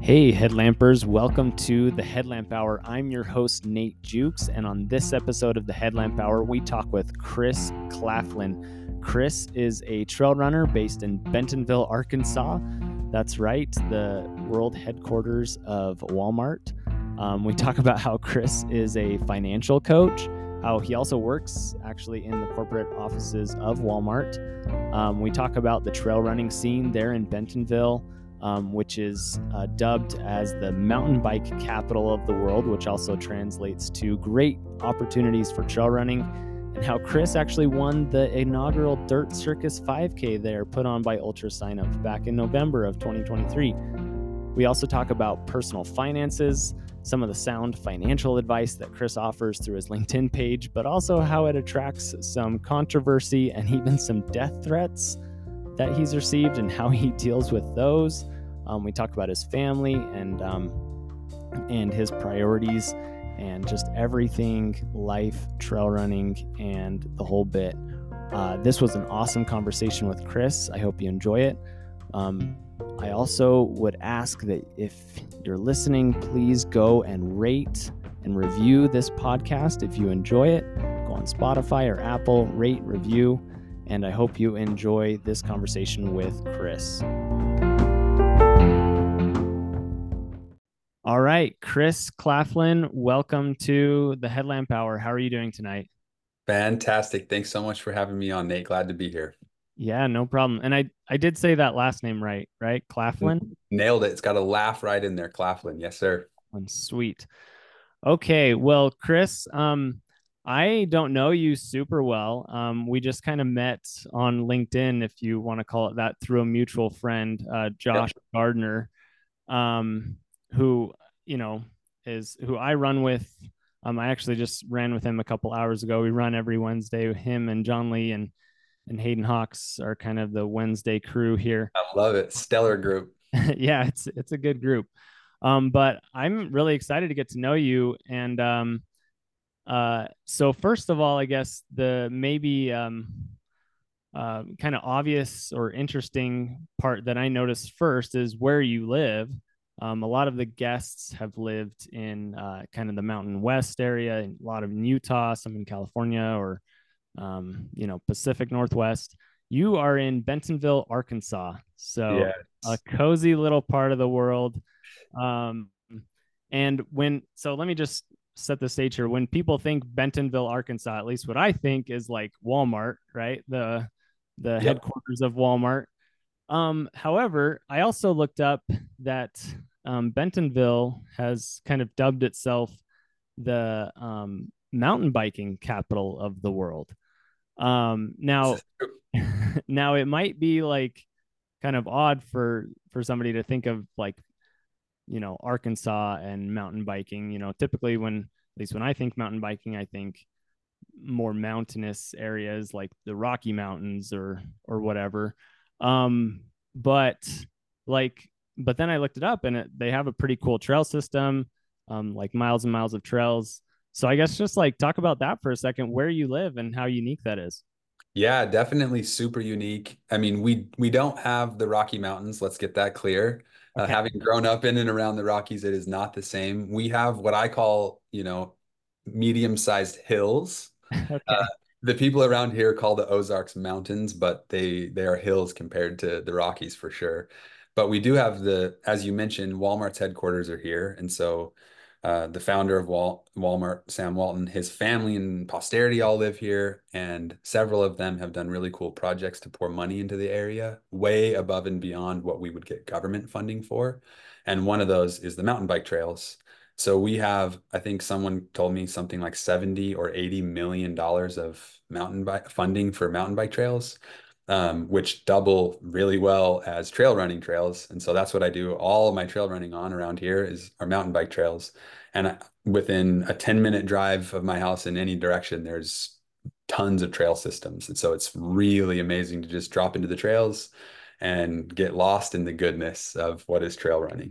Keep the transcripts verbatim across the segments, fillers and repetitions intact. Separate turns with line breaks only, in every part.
Hey, Headlampers, welcome to the Headlamp Hour. I'm your host, Nate Jukes, and on this episode of the Headlamp Hour, we talk with Chris Claflin. Chris is a trail runner based in Bentonville, Arkansas. That's right, the world headquarters of Walmart. Um, we talk about how Chris is a financial coach, how he also works actually in the corporate offices of Walmart. Um, we talk about the trail running scene there in Bentonville, Um, which is uh, dubbed as the mountain bike capital of the world, which also translates to great opportunities for trail running, and how Chris actually won the inaugural Dirt Circus five K there put on by Ultra Sign Up back in November of twenty twenty-three. We also talk about personal finances, some of the sound financial advice that Chris offers through his LinkedIn page, but also how it attracts some controversy and even some death threats that he's received and how he deals with those. Um, we talk about his family and um, and his priorities and just everything, life, trail running, and the whole bit. Uh, this was an awesome conversation with Chris. I hope you enjoy it. Um, I also would ask that if you're listening, please go and rate and review this podcast. If you enjoy it, go on Spotify or Apple, rate, review. And I hope you enjoy this conversation with Chris. All right, Chris Claflin, welcome to the Headlamp Hour. How are you doing tonight?
Fantastic. Thanks so much for having me on, Nate. Glad to be here.
Yeah, no problem. And I, I did say that last name right, right? Claflin?
Nailed it. It's got a laugh right in there, Claflin. Yes, sir.
Sweet. Okay, well, Chris, um, I don't know you super well. Um, we just kind of met on LinkedIn, if you want to call it that, through a mutual friend, uh, Josh
Yep.
Gardner, um, who, you know, is who I run with. Um, I actually just ran with him a couple hours ago. We run every Wednesday. Him and John Lee and and Hayden Hawks are kind of the Wednesday crew here.
I love it. Stellar group.
Yeah, it's it's a good group. Um, but I'm really excited to get to know you. And um, uh, so first of all, I guess the maybe um, uh, kind of obvious or interesting part that I noticed first is where you live. Um, a lot of the guests have lived in uh, kind of the Mountain West area, a lot of in Utah, some in California, or um, you know, Pacific Northwest. You are in Bentonville, Arkansas, so a
Yes.
cozy little part of the world. Um, and when so, let me just set the stage here. When people think Bentonville, Arkansas, at least what I think is like Walmart, right? The the
Yep.
headquarters of Walmart. Um, however, I also looked up that um, Bentonville has kind of dubbed itself the um, mountain biking capital of the world. Um,
This
now,
is true.
now it might be like kind of odd for for somebody to think of like, you know, Arkansas and mountain biking. You know, typically when at least when I think mountain biking, I think more mountainous areas like the Rocky Mountains or or whatever. Um, but like, but then I looked it up and it, they have a pretty cool trail system, um, like miles and miles of trails. So I guess just like talk about that for a second, where you live and how unique that is.
Yeah, definitely super unique. I mean, we we don't have the Rocky Mountains. Let's get that clear. Uh,
Okay.
having grown up in and around the Rockies, it is not the same. We have what I call, you know, medium-sized hills. Uh,
Okay.
the people around here call the Ozarks mountains, but they they are hills compared to the Rockies for sure. But we do have the, as you mentioned, Walmart's headquarters are here, and so uh, the founder of Wal Walmart, Sam Walton, his family and posterity all live here, and several of them have done really cool projects to pour money into the area, way above and beyond what we would get government funding for. And one of those is the mountain bike trails. So we have, I think someone told me something like seventy or eighty million dollars of mountain bike funding for mountain bike trails, um, which double really well as trail running trails. And so that's what I do. All of my trail running on around here is are mountain bike trails. And I, within a ten minute drive of my house in any direction, there's tons of trail systems. And so it's really amazing to just drop into the trails and get lost in the goodness of what is trail running.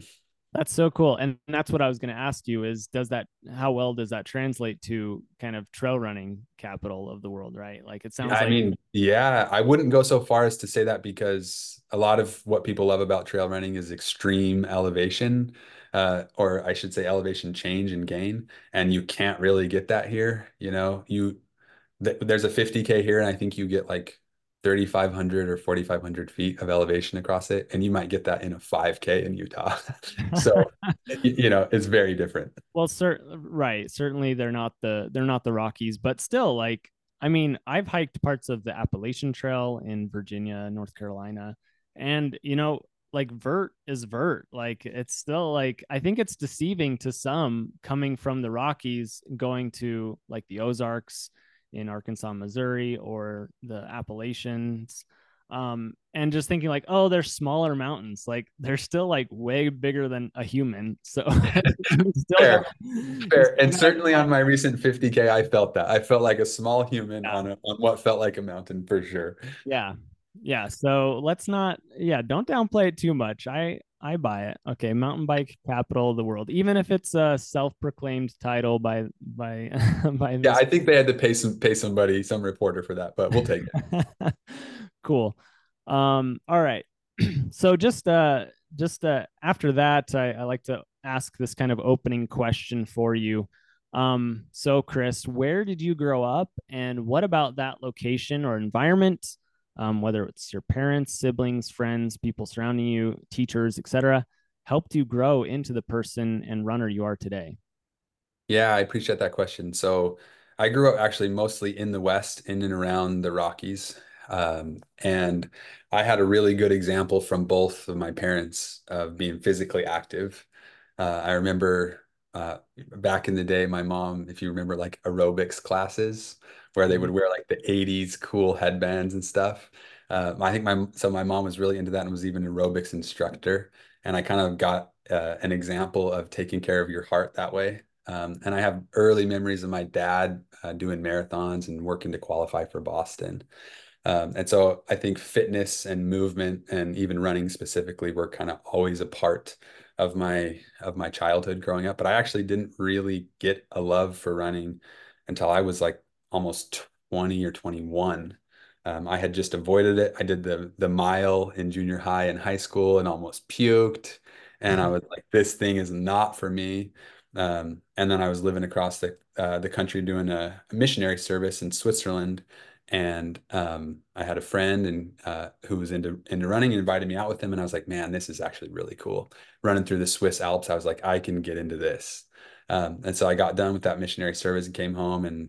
That's so cool. And that's what I was going to ask you is does that how well does that translate to kind of trail running capital of the world, right? Like it
Yeah,
sounds
I
like
mean, yeah, I wouldn't go so far as to say that because a lot of what people love about trail running is extreme elevation, uh, or I should say elevation change and gain. And you can't really get that here. You know, you th there's a fifty K here, and I think you get like thirty-five hundred or forty-five hundred feet of elevation across it, and you might get that in a five K in Utah. So, y- you know, it's very different.
well, cer- right, certainly they're not the they're not the Rockies, but still like I mean, I've hiked parts of the Appalachian Trail in Virginia, North Carolina, and you know, like vert is vert. Like it's still like I think it's deceiving to some coming from the Rockies going to like the Ozarks in Arkansas, Missouri, or the Appalachians, um and just thinking like, oh, they're smaller mountains, like they're still like way bigger than a human, so you still got
Fair,
you
fair.
still
And
got
certainly on my recent fifty K, I felt that. I felt like a small human
yeah
on a, on what felt like a mountain for sure.
yeah yeah so let's not, yeah, don't downplay it too much. I i buy it. Okay, mountain bike capital of the world, even if it's a self-proclaimed title by by by
Yeah,
this.
I think they had to pay some pay somebody, some reporter for that, but we'll take it.
Cool. Um, all right. So just uh just uh after that, I, I like to ask this kind of opening question for you. Um, so Chris, where did you grow up and what about that location or environment, um, whether it's your parents, siblings, friends, people surrounding you, teachers, et cetera, helped you grow into the person and runner you are today?
Yeah, I appreciate that question. So I grew up actually mostly in the West, in and around the Rockies. Um, and I had a really good example from both of my parents of being physically active. Uh, I remember uh, back in the day, my mom, if you remember like aerobics classes where they would
Mhm.
wear like the eighties cool headbands and stuff. Uh, I think my, so my mom was really into that and was even an aerobics instructor. And I kind of got uh, an example of taking care of your heart that way. Um, and I have early memories of my dad uh, doing marathons and working to qualify for Boston. Um, and so I think fitness and movement and even running specifically were kind of always a part of my of my childhood growing up. But I actually didn't really get a love for running until I was like almost twenty or twenty-one. Um, I had just avoided it. I did the the mile in junior high and high school and almost puked. And I was like, this thing is not for me. Um, and then I was living across the uh, the country doing a, a missionary service in Switzerland, and um, I had a friend and uh, who was into into running and invited me out with him, and I was like, man, this is actually really cool. Running through the Swiss Alps, I was like, I can get into this. Um, and so I got done with that missionary service and came home, and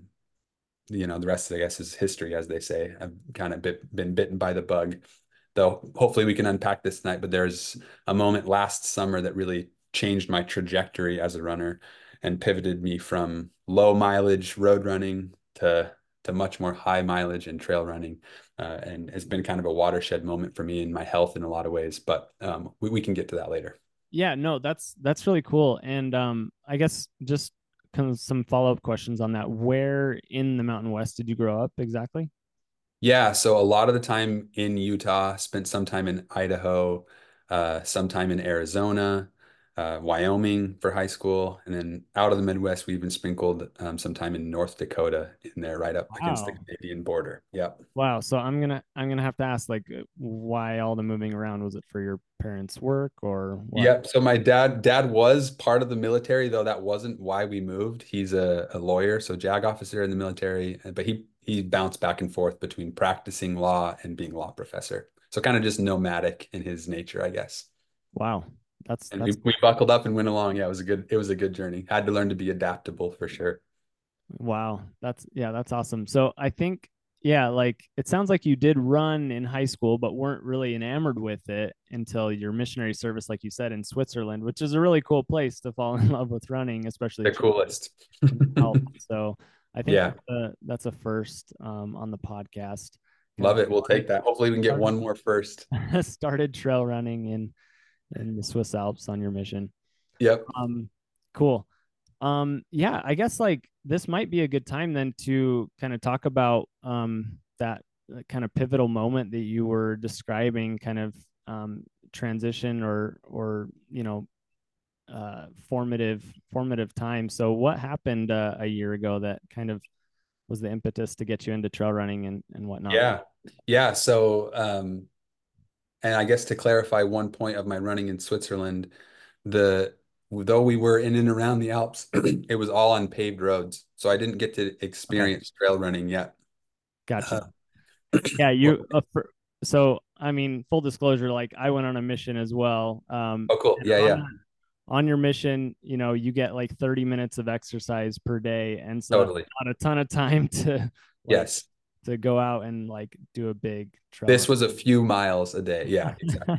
you know, the rest, I guess, is history, as they say. I've kind of bit, been bitten by the bug, though. Hopefully, we can unpack this tonight. But there's a moment last summer that really changed my trajectory as a runner and pivoted me from low mileage road running to to much more high mileage and trail running. Uh, and it's been kind of a watershed moment for me in my health in a lot of ways. But um, we, we can get to that later.
Yeah, no, that's that's really cool. And um, I guess just kind of some follow up questions on that. Where in the Mountain West did you grow up exactly?
Yeah, so a lot of the time in Utah, spent some time in Idaho, uh, some time in Arizona, uh, Wyoming for high school, and then out of the Midwest, we even sprinkled um, some time in North Dakota in there, right up against the
Wow.
Canadian border. Yep.
Wow. So I'm gonna I'm gonna have to ask like uh, why all the moving around? Was it for your parents' work or what?
Yep. So my dad, dad was part of the military, though that wasn't why we moved. He's a, a lawyer, so JAG officer in the military, but he he bounced back and forth between practicing law and being law professor. So kind of just nomadic in his nature, I guess.
Wow. That's
And we,
that's
we buckled up and went along. Yeah, it was a good it was a good journey. Had to learn to be adaptable for sure.
wow. That's yeah, that's awesome. So I think yeah, like it sounds like you did run in high school, but weren't really enamored with it until your missionary service, like you said, in Switzerland, which is a really cool place to fall in love with running, especially
The
if you're
coolest.
health. So I think
Yeah,
that's a, that's a first um, on the podcast. Kind
love
of
it. We'll take
started,
that. Hopefully we can get
started
one more first.
started trail running in in the Swiss Alps on your mission.
Yep.
Um, cool. Um, yeah, I guess like this might be a good time then to kind of talk about um that uh, kind of pivotal moment that you were describing, kind of um transition or or you know uh, formative formative time. So what happened uh, a year ago that kind of was the impetus to get you into trail running and and whatnot?
Yeah. Yeah. So, um, and I guess to clarify one point of my running in Switzerland, the though we were in and around the Alps, it was all on paved roads. So I didn't get to
Okay,
experience trail running yet. Uh,
gotcha. Yeah, you. Uh, for, so I mean, full disclosure, like I went on a mission as well. Um,
oh, cool.
and
Yeah,
on
yeah,
that on your mission, you know, you get like thirty minutes of exercise per day. And so that's
totally.
not a ton of time to like
Yes.
to go out and like do a big trail
This
run.
was a few miles a day. Yeah, exactly.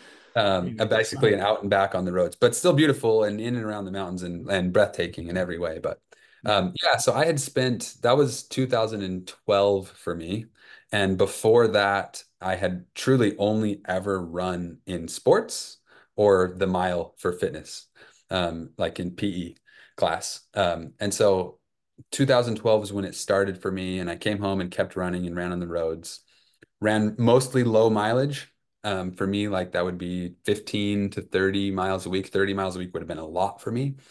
Um, uh,
Anyways,
basically
um,
an out and back on the roads, but still beautiful and in and around the mountains and, and breathtaking in every way. But
yeah.
um, yeah, so I had spent, that was two thousand twelve for me. And before that, I had truly only ever run in sports or the mile for fitness, um, like in P E class. Um, and so two thousand twelve is when it started for me. And I came home and kept running and ran on the roads, ran mostly low mileage. Um, for me, like that would be fifteen to thirty miles a week. thirty miles a week would have been a lot for me.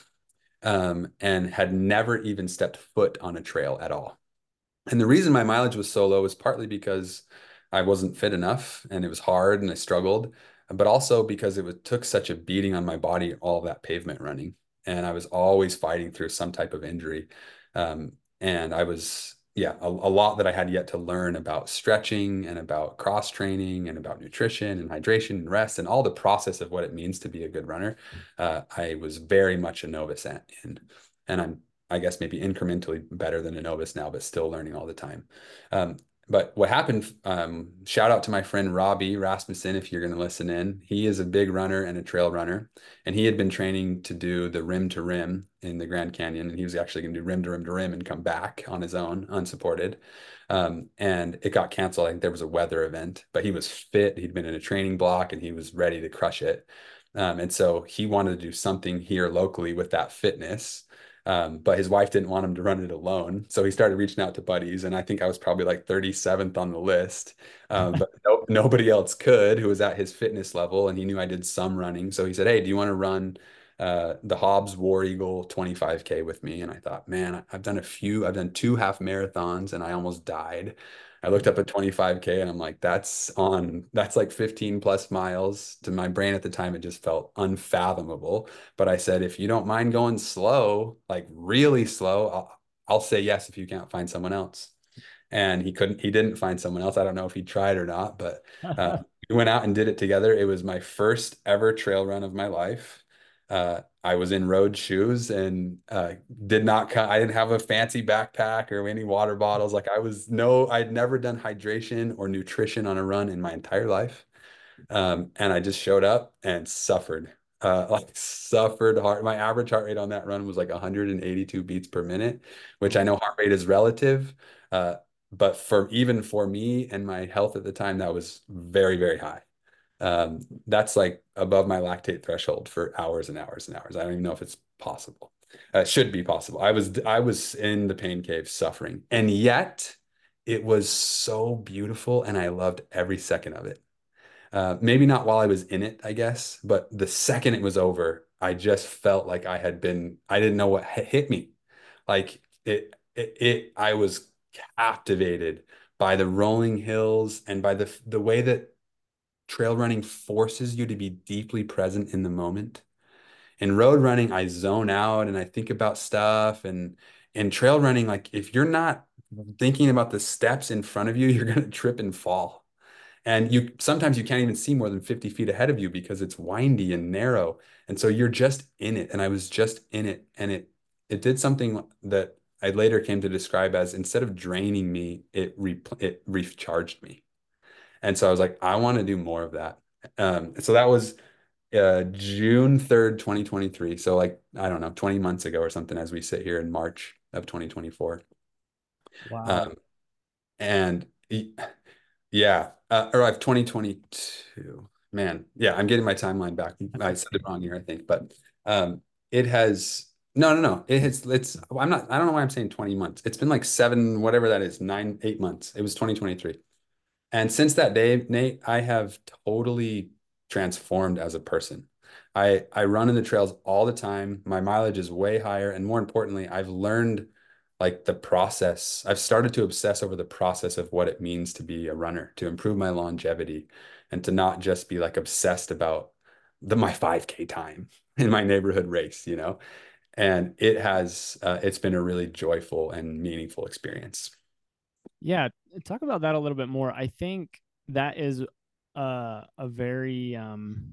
Um, and had never even stepped foot on a trail at all. And the reason my mileage was so low was partly because I wasn't fit enough and it was hard and I struggled, but also because it was, took such a beating on my body, all of that pavement running. And I was always fighting through some type of injury. Um, and I was, yeah, a, a lot that I had yet to learn about stretching and about cross training and about nutrition and hydration and rest and all the process of what it means to be a good runner. Uh, I was very much a novice at, in. And I'm I guess maybe incrementally better than a novice now, but still learning all the time. Um, but what happened, um, shout out to my friend Robbie Rasmussen, if you're going to listen in. He is a big runner and a trail runner. And he had been training to do the rim to rim in the Grand Canyon. And he was actually going to do rim to rim to rim and come back on his own, unsupported. Um, and it got canceled. I think there was a weather event, but he was fit. He'd been in a training block and he was ready to crush it. Um, and so he wanted to do something here locally with that fitness. Um, but his wife didn't want him to run it alone. So he started reaching out to buddies. And I think I was probably like thirty-seventh on the list. Um, but no, nobody else could who was at his fitness level. And he knew I did some running. So he said, "Hey, do you want to run uh, the Hobbs War Eagle twenty-five K with me?" And I thought, man, I've done a few, I've done two half marathons and I almost died. I looked up at twenty-five K and I'm like, that's on, that's like fifteen plus miles. To my brain at the time, it just felt unfathomable. But I said, if you don't mind going slow, like really slow, I'll, I'll say yes if you can't find someone else. And he couldn't, he didn't find someone else. I don't know if he tried or not, but uh, we went out and did it together. It was my first ever trail run of my life. Uh, I was in road shoes and uh, did not, I didn't have a fancy backpack or any water bottles. Like I was no, I'd never done hydration or nutrition on a run in my entire life. Um, and I just showed up and suffered, uh, like suffered hard. My average heart rate on that run was like one hundred eighty-two beats per minute, which I know heart rate is relative. Uh, but for even for me and my health at the time, that was very, very high. Um, that's like above my lactate threshold for hours and hours and hours. I don't even know if it's possible. Uh, it should be possible. I was I was in the pain cave suffering, and yet it was so beautiful, and I loved every second of it. Uh, maybe not while I was in it, I guess, but the second it was over, I just felt like I had been, I didn't know what hit me. Like it, it, it, I was captivated by the rolling hills and by the the way that trail running forces you to be deeply present in the moment. In road running, I zone out and I think about stuff and in trail running, like if you're not thinking about the steps in front of you, you're going to trip and fall. And you sometimes you can't even see more than fifty feet ahead of you because it's windy and narrow. And so you're just in it. And I was just in it. And it it did something that I later came to describe as instead of draining me, it re it recharged me. And so I was like, I want to do more of that. Um, so that was uh, June third, twenty twenty-three. So like, I don't know, twenty months ago or something as we sit here in March of twenty twenty-four.
Wow.
Um, and yeah, uh, or I've twenty twenty-two. Man, yeah, I'm getting my timeline back.
That's
I said
okay.
it wrong here, I think, but um, it has no, no, no. It has. It's. I'm not. I don't know why I'm saying twenty months. It's been like seven, whatever that is, nine, eight months. It was twenty twenty-three, and since that day, Nate, I have totally transformed as a person. I I run in the trails all the time. My mileage is way higher, and more importantly, I've learned like the process. I've started to obsess over the process of what it means to be a runner, to improve my longevity, and to not just be like obsessed about the my five K time in my neighborhood race, you know? And it has uh, it's been a really joyful and meaningful experience.
Yeah, talk about that a little bit more. I think that is uh, a very, um,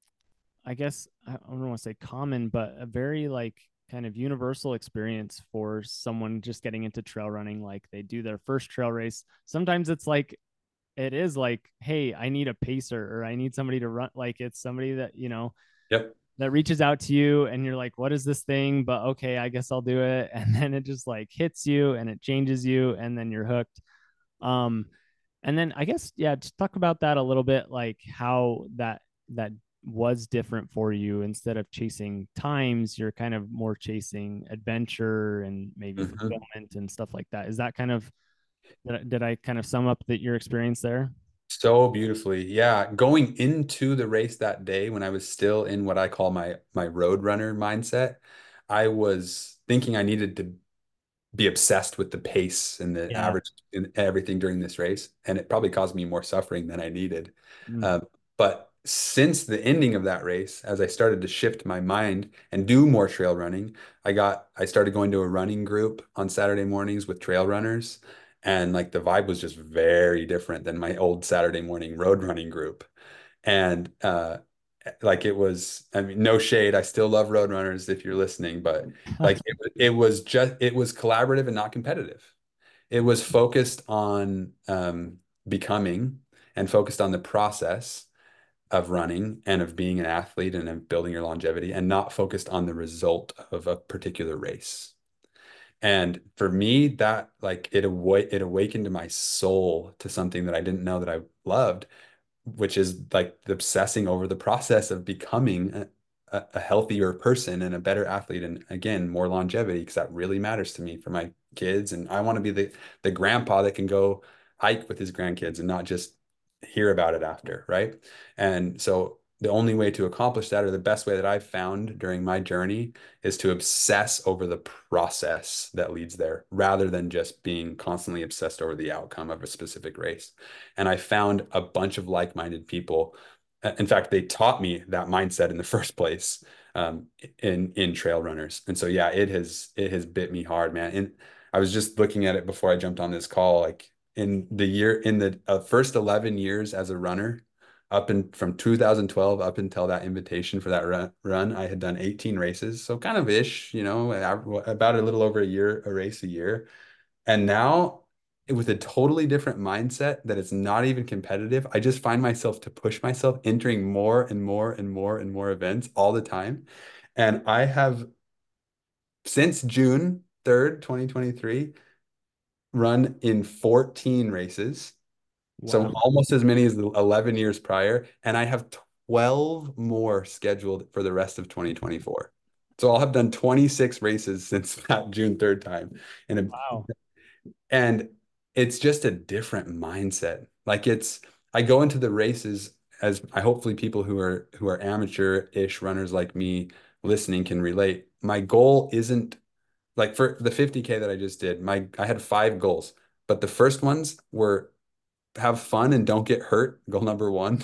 I guess, I don't want to say common, but a very like kind of universal experience for someone just getting into trail running. Like they do their first trail race. Sometimes it's like, it is like, hey, I need a pacer or I need somebody to run. Like it's somebody that, you know,
Yep.
that reaches out to you and you're like, what is this thing? But okay, I guess I'll do it. And then it just like hits you and it changes you and then you're hooked. Um, and then I guess, yeah, just talk about that a little bit, like how that that was different for you. Instead of chasing times, you're kind of more chasing adventure and maybe
Mhm.
fulfillment and stuff like that. Is that kind of did I, did I kind of sum up that your experience there?
So beautifully. Yeah. Going into the race that day when I was still in what I call my my road runner mindset, I was thinking I needed to be obsessed with the pace and the
Yeah.
average and everything during this race. And it probably caused me more suffering than I needed.
Mm.
Um, but since the ending of that race, as I started to shift my mind and do more trail running, I got I started going to a running group on Saturday mornings with trail runners. And like the vibe was just very different than my old Saturday morning road running group. And uh like it was, I mean, no shade. I still love Roadrunners if you're listening, but like it, it was just it was collaborative and not competitive. It was focused on um, becoming and focused on the process of running and of being an athlete and of building your longevity, and not focused on the result of a particular race. And for me, that like it awa it awakened my soul to something that I didn't know that I loved, which is like obsessing over the process of becoming a, a healthier person and a better athlete, and again more longevity, because that really matters to me for my kids. And I want to be the the grandpa that can go hike with his grandkids and not just hear about it after, right? And so the only way to accomplish that, or the best way that I've found during my journey, is to obsess over the process that leads there rather than just being constantly obsessed over the outcome of a specific race. And I found a bunch of like-minded people. In fact, they taught me that mindset in the first place, um, in in trail runners. And so yeah, it has it has bit me hard, man. And I was just looking at it before I jumped on this call. Like in the year in the uh, first eleven years as a runner, up in from two thousand twelve up until that invitation for that run, run, I had done eighteen races. So kind of ish, you know, about a little over a year, a race a year. And now, with a totally different mindset that it's not even competitive, I just find myself to push myself entering more and more and more and more events all the time. And I have, since June third, twenty twenty-three, run in fourteen races. So
Wow.
almost as many as the eleven years prior. And I have twelve more scheduled for the rest of twenty twenty-four. So I'll have done twenty-six races since that June third time. And
Wow.
And it's just a different mindset. Like it's, I go into the races as I hopefully people who are who are amateur-ish runners like me listening can relate. My goal isn't like for the fifty K that I just did, my I had five goals, but the first ones were have fun and don't get hurt, goal number one.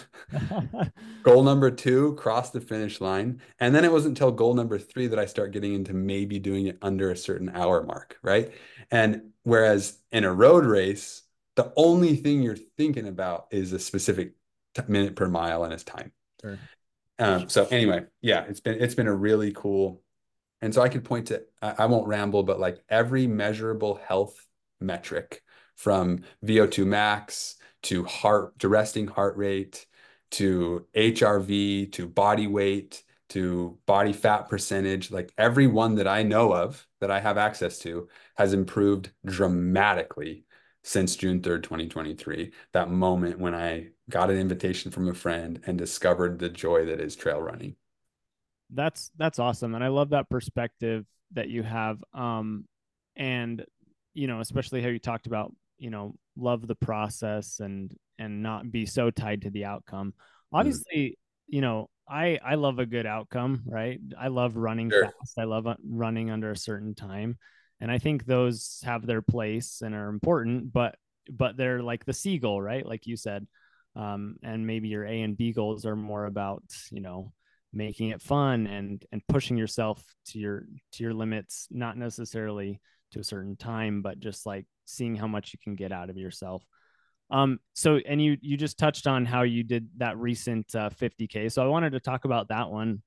Goal number two, cross the finish line. And then it wasn't until goal number three that I start getting into maybe doing it under a certain hour mark, right? And whereas in a road race, the only thing you're thinking about is a specific t- minute per mile and its time.
Sure.
Um, so anyway, yeah, it's been it's been a really cool. And so I could point to, I, I won't ramble, but like every measurable health metric, from V O two max to heart to resting heart rate to H R V to body weight to body fat percentage, like every one that I know of that I have access to has improved dramatically since June third, twenty twenty-three. That moment when I got an invitation from a friend and discovered the joy that is trail running.
That's that's awesome. And I love that perspective that you have. Um, and you know, especially how you talked about, you know, love the process and and not be so tied to the outcome.
Mm.
Obviously, you know, I I love a good outcome, right? I love running
Sure.
fast. I love uh, running under a certain time, and I think those have their place and are important. But but they're like the C goal, right? Like you said, um, and maybe your A and B goals are more about, you know, making it fun and and pushing yourself to your to your limits, not necessarily to a certain time, but just like seeing how much you can get out of yourself. Um, so, and you you just touched on how you did that recent uh, fifty K. So I wanted to talk about that one.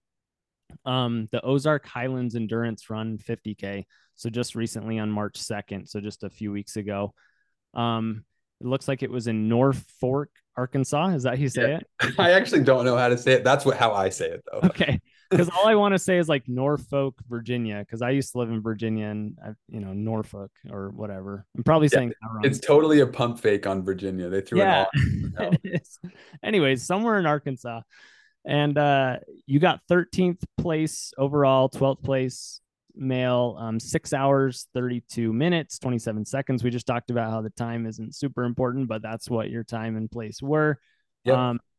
Um, the Ozark Highlands Endurance Run fifty K. So just recently on March second, so just a few weeks ago. Um, it looks like it was in Norfolk, Arkansas. Is that how you
Yeah.
say it?
I actually don't know how to say it. That's what how I say it though.
Okay. Because all I want to say is like Norfolk, Virginia, because I used to live in Virginia and, I, you know, Norfolk or whatever. I'm probably
Yeah,
saying that
it's
wrong.
totally a pump fake on Virginia. They threw an
Yeah,
R.
it is. Anyways, somewhere in Arkansas. And uh, you got thirteenth place overall, twelfth place male, um, six hours, thirty-two minutes, twenty-seven seconds. We just talked about how the time isn't super important, but that's what your time and place were.
Yep.
Um,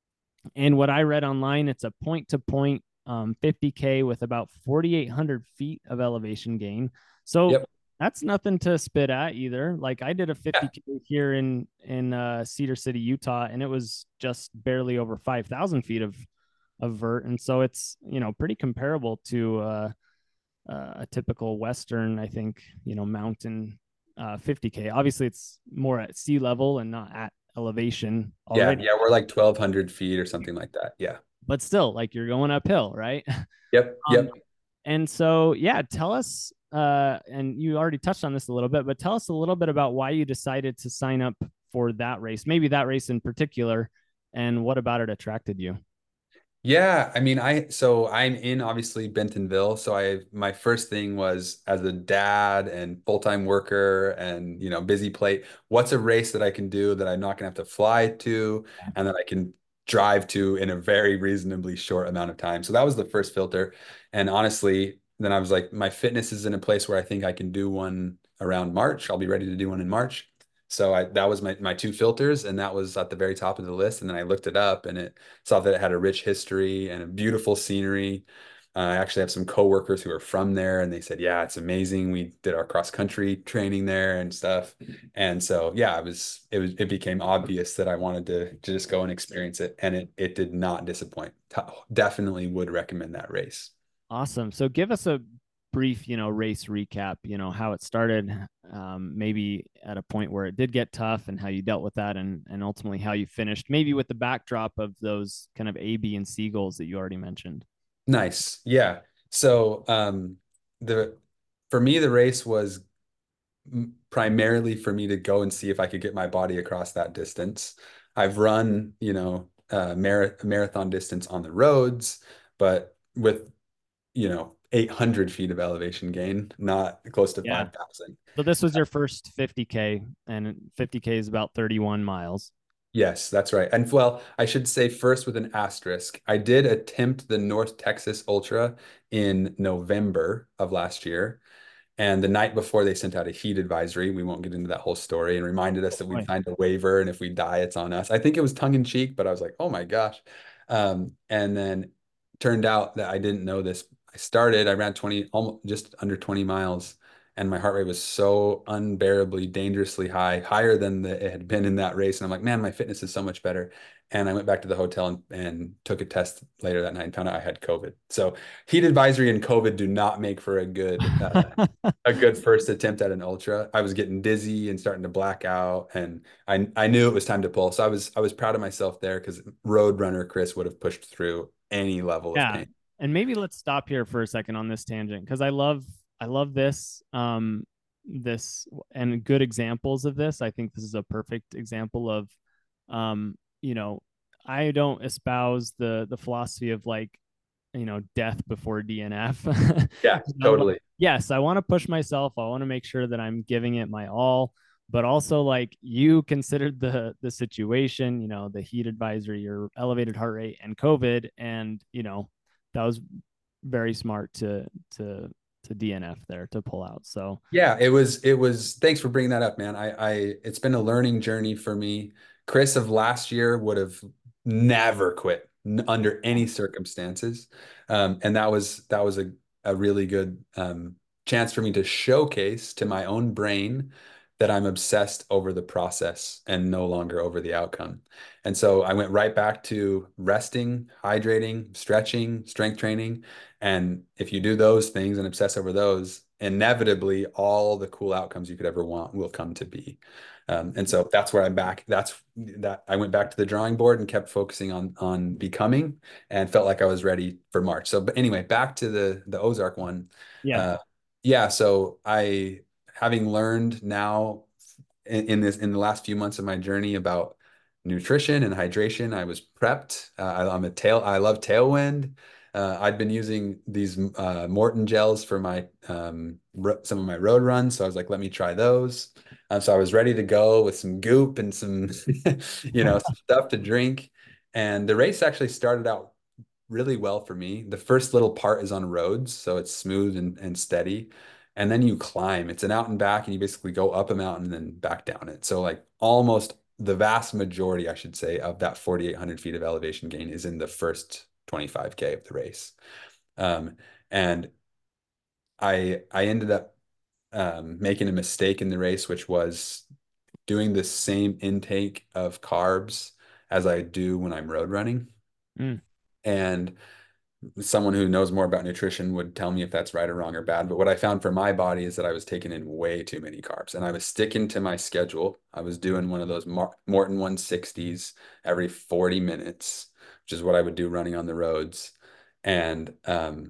and what I read online, it's a point to point fifty K with about forty-eight hundred feet of elevation gain. So
Yep.
that's nothing to spit at either. Like I did a
Yeah.
fifty K here in in uh, Cedar City, Utah, and it was just barely over five thousand feet of of vert, and so it's, you know, pretty comparable to uh, uh, a typical Western, I think, you know, mountain uh, fifty K. Obviously, it's more at sea level and not at elevation
Yeah.
already,
Yeah. We're like twelve hundred feet or something like that. Yeah.
but still, like you're going uphill, right?
Yep.
um,
Yep.
and so, yeah, tell us, uh, and you already touched on this a little bit, but tell us a little bit about why you decided to sign up for that race, maybe that race in particular, and what about it attracted you?
Yeah, I mean, I so I'm in obviously Bentonville. So I my first thing was as a dad and full-time worker and you know busy plate, what's a race that I can do that I'm not gonna have to fly to and that I can drive to in a very reasonably short amount of time. So that was the first filter. And honestly, then I was like, my fitness is in a place where I think I can do one around March. I'll be ready to do one in March. So I that was my my two filters, and that was at the very top of the list. And then I looked it up, and it saw that it had a rich history and a beautiful scenery. Uh, I actually have some coworkers who are from there, and they said, "Yeah, it's amazing. We did our cross country training there and stuff." And so, yeah, it was it was it became obvious that I wanted to, to just go and experience it, and it it did not disappoint. T- Definitely would recommend that race.
Awesome. So give us a brief, you know, race recap, you know, how it started, um, maybe at a point where it did get tough and how you dealt with that, and and ultimately how you finished, maybe with the backdrop of those kind of A, B, and C goals that you already mentioned.
Nice, yeah. So, um, the for me, the race was primarily for me to go and see if I could get my body across that distance. I've run, you know, uh, mar marathon distance on the roads, but with, you know, eight hundred feet of elevation gain, not close to
Yeah.
five thousand.
So this was your first fifty K, and fifty K is about thirty-one miles.
Yes, that's right. And well, I should say first with an asterisk, I did attempt the North Texas Ultra in November of last year. And the night before, they sent out a heat advisory. We won't get into that whole story and reminded us that we'd
Boy.
signed a waiver. And if we die, it's on us. I think it was tongue in cheek, but I was like, oh my gosh. Um, and then turned out that I didn't know this. I started, I ran twenty, almost just under twenty miles. And my heart rate was so unbearably, dangerously high, higher than the, it had been in that race. And I'm like, man, my fitness is so much better. And I went back to the hotel and, and took a test later that night and found out I had COVID. So heat advisory and COVID do not make for a good uh, a good first attempt at an ultra. I was getting dizzy and starting to black out, and I I knew it was time to pull. So I was I was proud of myself there because road runner Chris would have pushed through any level of
Yeah.
pain.
And maybe let's stop here for a second on this tangent, because I love I love this um this and good examples of this. I think this is a perfect example of um you know, I don't espouse the the philosophy of like, you know, death before D N F.
Yeah,
You know, like,
totally.
yes, I want to push myself. I want to make sure that I'm giving it my all, but also like you considered the the situation, you know, the heat advisory, your elevated heart rate, and COVID, and you know, that was very smart to to to D N F there, to pull out. So
Yeah, it was it was thanks for bringing that up, man. I I it's been a learning journey for me. Chris of last year would have never quit n- under any circumstances. Um, and that was that was a, a really good um, chance for me to showcase to my own brain that I'm obsessed over the process and no longer over the outcome. And so I went right back to resting, hydrating, stretching, strength training. And if you do those things and obsess over those, inevitably all the cool outcomes you could ever want will come to be. Um, and so that's where I'm back. That's that I went back to the drawing board and kept focusing on on becoming and felt like I was ready for March. So, but anyway, back to the the Ozark one.
Yeah.
Uh, yeah, so I having learned now in, in this in the last few months of my journey about nutrition and hydration, I was prepped. Uh, I, I'm a tail. I love Tailwind. Uh, I'd been using these uh, Morton gels for my um, some of my road runs, so I was like, let me try those. Um, so I was ready to go with some goop and some, you know, some stuff to drink. And the race actually started out really well for me. The first little part is on roads, so it's smooth and, and steady. And then you climb. It's an out and back, and you basically go up a mountain and then back down it. So like almost the vast majority, I should say, of that forty-eight hundred feet of elevation gain is in the first twenty-five K of the race. Um, and I I ended up um, making a mistake in the race, which was doing the same intake of carbs as I do when I'm road running.
Mm.
And someone who knows more about nutrition would tell me if that's right or wrong or bad. But what I found for my body is that I was taking in way too many carbs and I was sticking to my schedule. I was doing one of those Morton one sixties every forty minutes, which is what I would do running on the roads. And um,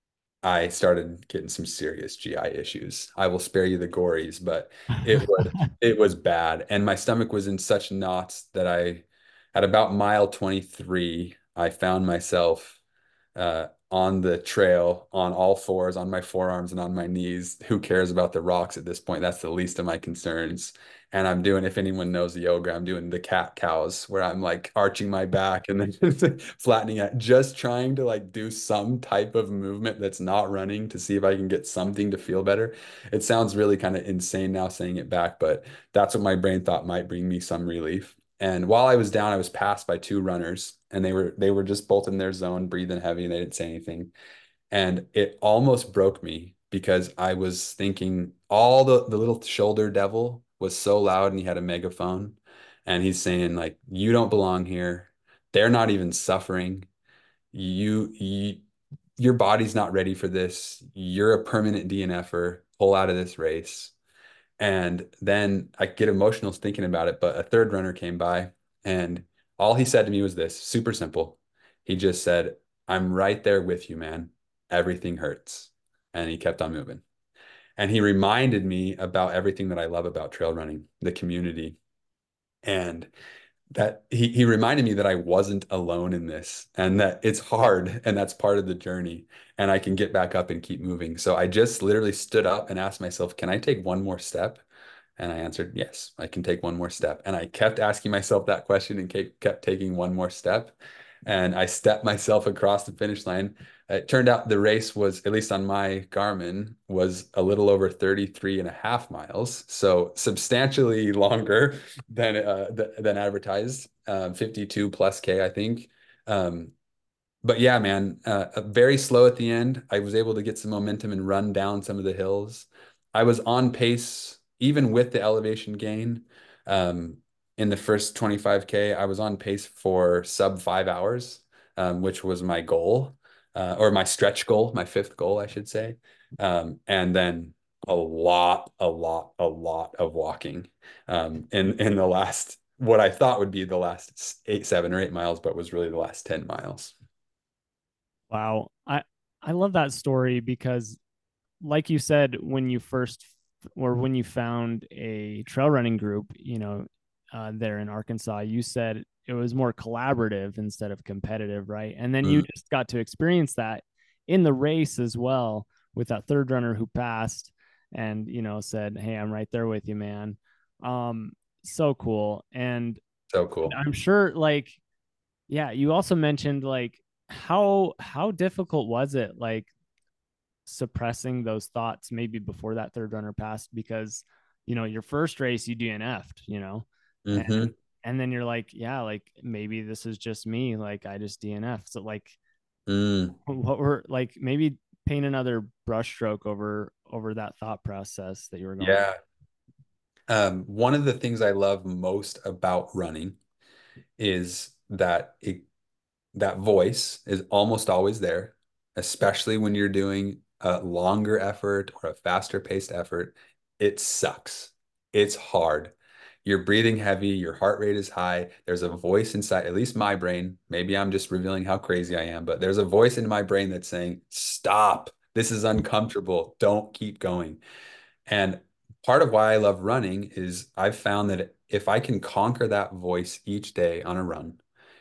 I started getting some serious G I issues. I will spare you the gories, but it was it was bad. And my stomach was in such knots that I, at about mile twenty-three, I found myself uh, on the trail on all fours, on my forearms and on my knees. Who cares about the rocks at this point? That's the least of my concerns. And I'm doing, if anyone knows yoga, I'm doing the cat cows where I'm like arching my back and then flattening it, just trying to like do some type of movement that's not running to see if I can get something to feel better. It sounds really kind of insane now saying it back, but that's what my brain thought might bring me some relief. And while I was down, I was passed by two runners, and they were they were just both in their zone, breathing heavy, and they didn't say anything. And it almost broke me because I was thinking all the the little shoulder devil was so loud, and he had a megaphone, and he's saying like, "You don't belong here. They're not even suffering. You, you your body's not ready for this. You're a permanent D N F-er. Pull out of this race." And then I get emotional thinking about it, but a third runner came by and all he said to me was this, super simple. He just said, "I'm right there with you, man. Everything hurts." And he kept on moving. And he reminded me about everything that I love about trail running, the community, and that he he reminded me that I wasn't alone in this and that it's hard and that's part of the journey and I can get back up and keep moving. So I just literally stood up and asked myself, can I take one more step? And I answered, yes, I can take one more step. And I kept asking myself that question and kept, kept taking one more step. And I stepped myself across the finish line. It turned out the race was, at least on my Garmin, was a little over thirty-three and a half miles. So substantially longer than uh, th than advertised, uh, fifty-two plus K, I think. Um, but yeah, man, uh, very slow at the end. I was able to get some momentum and run down some of the hills. I was on pace, even with the elevation gain. Um, in the first twenty-five K, I was on pace for sub five hours, um, which was my goal, uh, or my stretch goal, my fifth goal, I should say. Um, and then a lot, a lot, a lot of walking um, in in the last, what I thought would be the last eight, seven or eight miles, but was really the last ten miles.
Wow. I I love that story because like you said, when you first or when you found a trail running group, you know, uh, there in Arkansas, you said it was more collaborative instead of competitive, right? And then you
Mm,
just got to experience that in the race as well with that third runner who passed and, you know, said, "Hey, I'm right there with you, man." Um, so cool. And
so cool.
I'm sure like yeah, you also mentioned like how how difficult was it like suppressing those thoughts maybe before that third runner passed because you know your first race you D N F'd, you know, and
Hmm.
and then you're like, yeah, like maybe this is just me. Like I just D N F. So like,
Mm,
what were like maybe paint another brushstroke over over that thought process that you were going.
yeah. Um, one of the things I love most about running is that it that voice is almost always there, especially when you're doing a longer effort or a faster paced effort. It sucks. It's hard. You're breathing heavy, your heart rate is high. There's a voice inside, at least my brain. Maybe I'm just revealing how crazy I am, but there's a voice in my brain that's saying, stop. This is uncomfortable. Don't keep going. And part of why I love running is I've found that if I can conquer that voice each day on a run,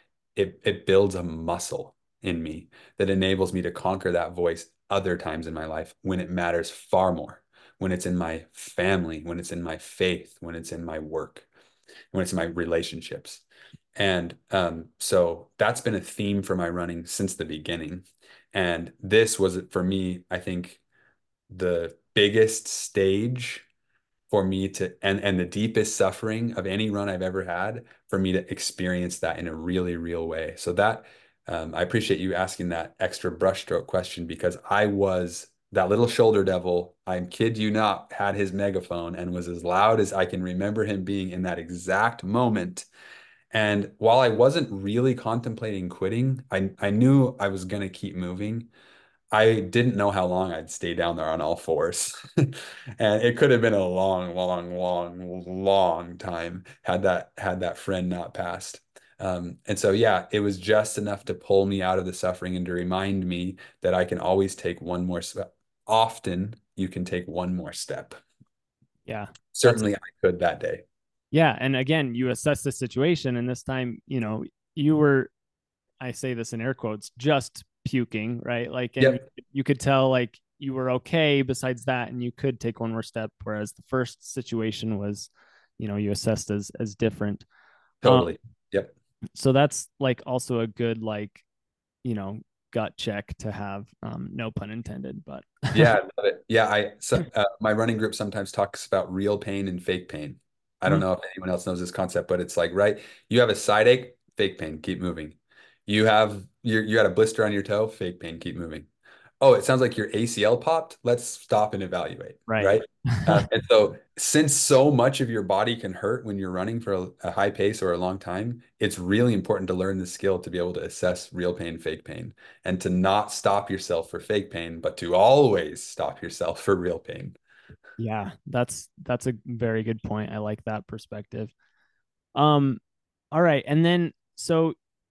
it it builds a muscle in me that enables me to conquer that voice other times in my life when it matters far more, when it's in my family, when it's in my faith, when it's in my work, when it's in my relationships. And um, so that's been a theme for my running since the beginning. And this was, for me, I think, the biggest stage for me to and and the deepest suffering of any run I've ever had for me to experience that in a really real way. So that um, I appreciate you asking that extra brushstroke question because I was that little shoulder devil. I kid you not, had his megaphone and was as loud as I can remember him being in that exact moment. And while I wasn't really contemplating quitting, I I knew I was going to keep moving. I didn't know how long I'd stay down there on all fours. And it could have been a long, long, long, long time had that had that friend not passed. Um, and so yeah, it was just enough to pull me out of the suffering and to remind me that I can always take one more step. Often you can take one more step.
Yeah, that's
Certainly I could that day.
yeah. And again, you assess the situation, and this time, you know, you were, I say this in air quotes, just puking, right? Like, and you,
Yep,
you could tell like you were okay besides that, and you could take one more step. Whereas the first situation was, you know, you assessed as as different. Um,
totally. Yep.
so that's like also a good like, you know, gut check to have. Um, no pun intended, but
Yeah, I love it. Yeah, I so, uh, my running group sometimes talks about real pain and fake pain. I don't
mm,
know if anyone else knows this concept, but it's like, right, you have a side ache, fake pain, keep moving. You have you you had a blister on your toe, fake pain, keep moving. Oh, it sounds like your A C L popped. Let's stop and evaluate,
right.
right? Um, and so, since so much of your body can hurt when you're running for a, a high pace or a long time, it's really important to learn the skill to be able to assess real pain, fake pain, and to not stop yourself for fake pain, but to always stop yourself for real pain.
Yeah, that's that's a very good point. I like that perspective. Um, all right, and then so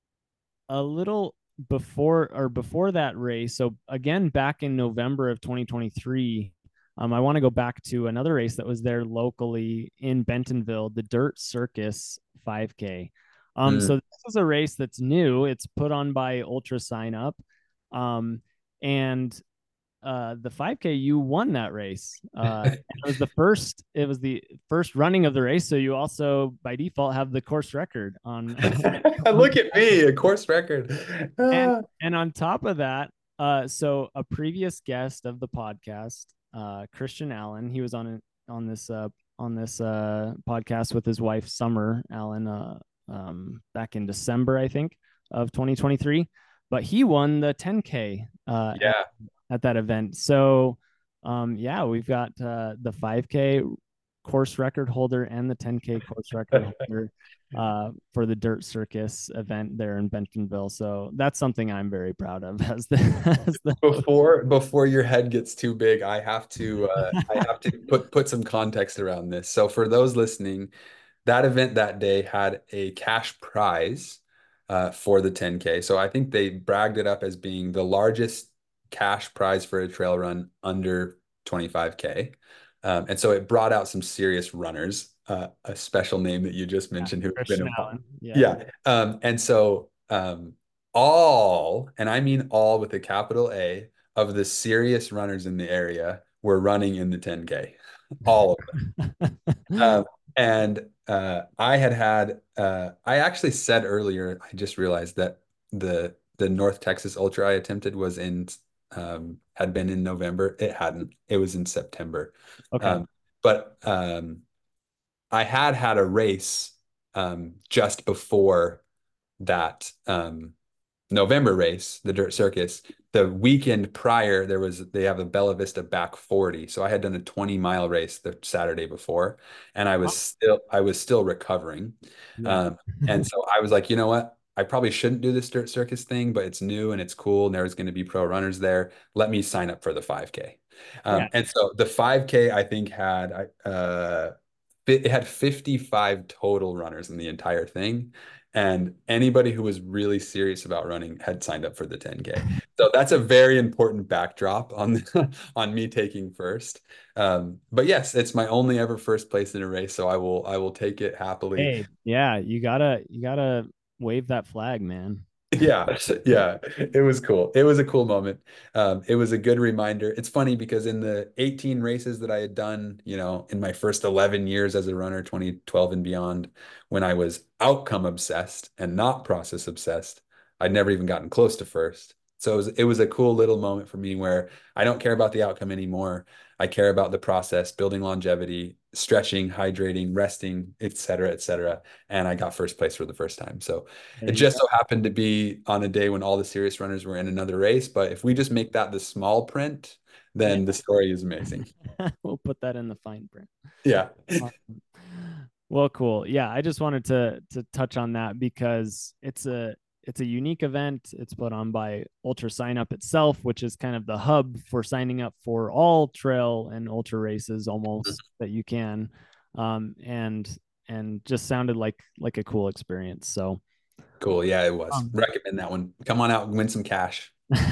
a little before or before that race. So again, back in November of twenty twenty-three, um, I want to go back to another race that was there locally in Bentonville, the Dirt Circus five K. Um,
Mm.
so this is a race that's new. It's put on by Ultra Sign Up, um, and uh, the five K, you won that race. Uh, it was the first. It was the first running of the race, so you also by default have the course record on. on
Look at me, a course record.
and
Ah.
and on top of that, uh, so a previous guest of the podcast, uh, Christian Allen, he was on it on this uh on this uh podcast with his wife Summer Allen, uh, um, back in December, I think, of twenty twenty-three. But he won the ten K uh at,
Yeah.
at that event. So um yeah, we've got uh the five K course record holder and the ten K course record holder uh, for the Dirt Circus event there in Bentonville. So that's something I'm very proud of as the as the host.
Before before your head gets too big, I have to uh, I have to put put some context around this. So for those listening, that event that day had a cash prize uh, for the ten K. So I think they bragged it up as being the largest cash prize for a trail run under twenty-five K. Um, and so it brought out some serious runners, uh, a special name that you just
Yeah,
mentioned who've been
Christian
involved.
Allen. Yeah.
Yeah. Um, and so um, all, and I mean all with a capital A, of the serious runners in the area were running in the ten K. All of them. Um, and uh, I had had, uh, I actually said earlier, I just realized that the the North Texas Ultra I attempted was in, um, had been in November. It hadn't. It was in September.
Okay.
Um, but um, I had had a race um, just before that um, November race, the Dirt Circus. The weekend prior, there was they have a Bella Vista back forty. So I had done a twenty mile race the Saturday before, and I was still I was still recovering.
Yeah.
Um, and so I was like, you know what? I probably shouldn't do this Dirt Circus thing, but it's new and it's cool, and there's going to be pro runners there. Let me sign up for the five K.
Yeah.
Um, and so the five K, I think, had uh, it had fifty-five total runners in the entire thing. And anybody who was really serious about running had signed up for the ten K. So that's a very important backdrop on on me taking first. Um, but yes, it's my only ever first place in a race, so I will I will take it happily.
Hey, yeah, you gotta you gotta wave that flag, man.
Yeah, yeah, it was cool. It was a cool moment. Um, it was a good reminder. It's funny because in the eighteen races that I had done, you know, in my first eleven years as a runner, twenty twelve and beyond, when I was outcome obsessed and not process obsessed, I'd never even gotten close to first. So it was, it was a cool little moment for me where I don't care about the outcome anymore. I care about the process, building longevity, stretching, hydrating, resting, et cetera, et cetera. And I got first place for the first time. So
There
it
you
just so happened to be on a day when all the serious runners were in another race. But if we just make that the small print,
go.
then the story is amazing.
Yeah. We'll put that in the fine print.
Yeah.
Awesome. Well, cool. Yeah, I just wanted to to touch on that because it's a it's a unique event. It's put on by Ultra Sign Up itself, which is kind of the hub for signing up for all trail and ultra races almost that you can. Um, and and just sounded like like a cool experience. So
Cool. Yeah, it was.
um,
Recommend that one. Come on out and win some cash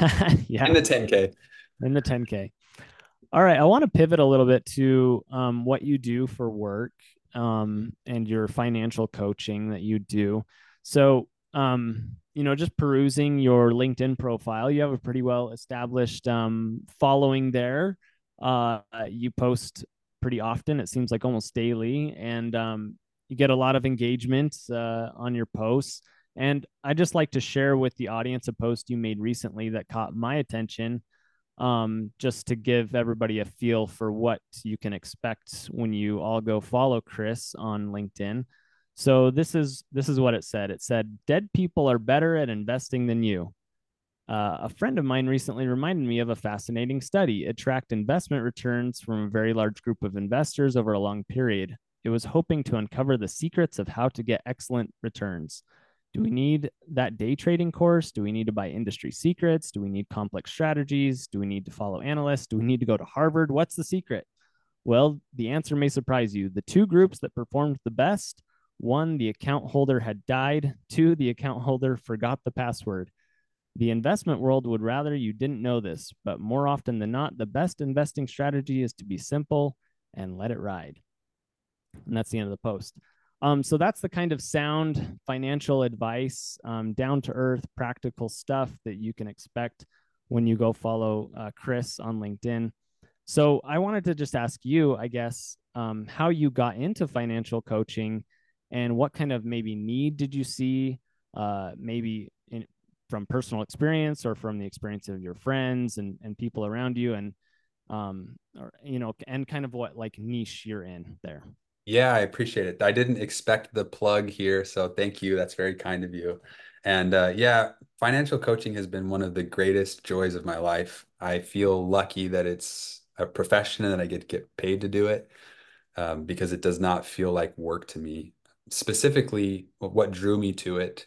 in
yeah,
the ten K.
in the ten K. All right, I want to pivot a little bit to um, what you do for work um, and your financial coaching that you do. So, um, you know, just perusing your LinkedIn profile, you have a pretty well established um, following there. Uh, you post pretty often, it seems like almost daily, and um, you get a lot of engagement uh, on your posts. And I just like to share with the audience a post you made recently that caught my attention, um, just to give everybody a feel for what you can expect when you all go follow Chris on LinkedIn. So this is this is what it said. It said, "Dead people are better at investing than you." Uh, a friend of mine recently reminded me of a fascinating study. It tracked investment returns from a very large group of investors over a long period. It was hoping to uncover the secrets of how to get excellent returns. Do we need that day trading course? Do we need to buy industry secrets? Do we need complex strategies? Do we need to follow analysts? Do we need to go to Harvard? What's the secret? Well, the answer may surprise you. The two groups that performed the best: one, the account holder had died; two, the account holder forgot the password. The investment world would rather you didn't know this, but more often than not, the best investing strategy is to be simple and let it ride. And that's the end of the post. Um, so that's the kind of sound financial advice, um, down to earth, practical stuff that you can expect when you go follow uh, Chris on LinkedIn. So I wanted to just ask you, I guess, um, how you got into financial coaching and what kind of maybe need did you see, uh, maybe in, from personal experience or from the experience of your friends and, and people around you, and, um, or, you know, and kind of what like niche you're in there.
Yeah, I appreciate it. I didn't expect the plug here, so thank you. That's very kind of you. And uh, yeah, financial coaching has been one of the greatest joys of my life. I feel lucky that it's a profession and that I get to get paid to do it, um, because it does not feel like work to me. Specifically, what drew me to it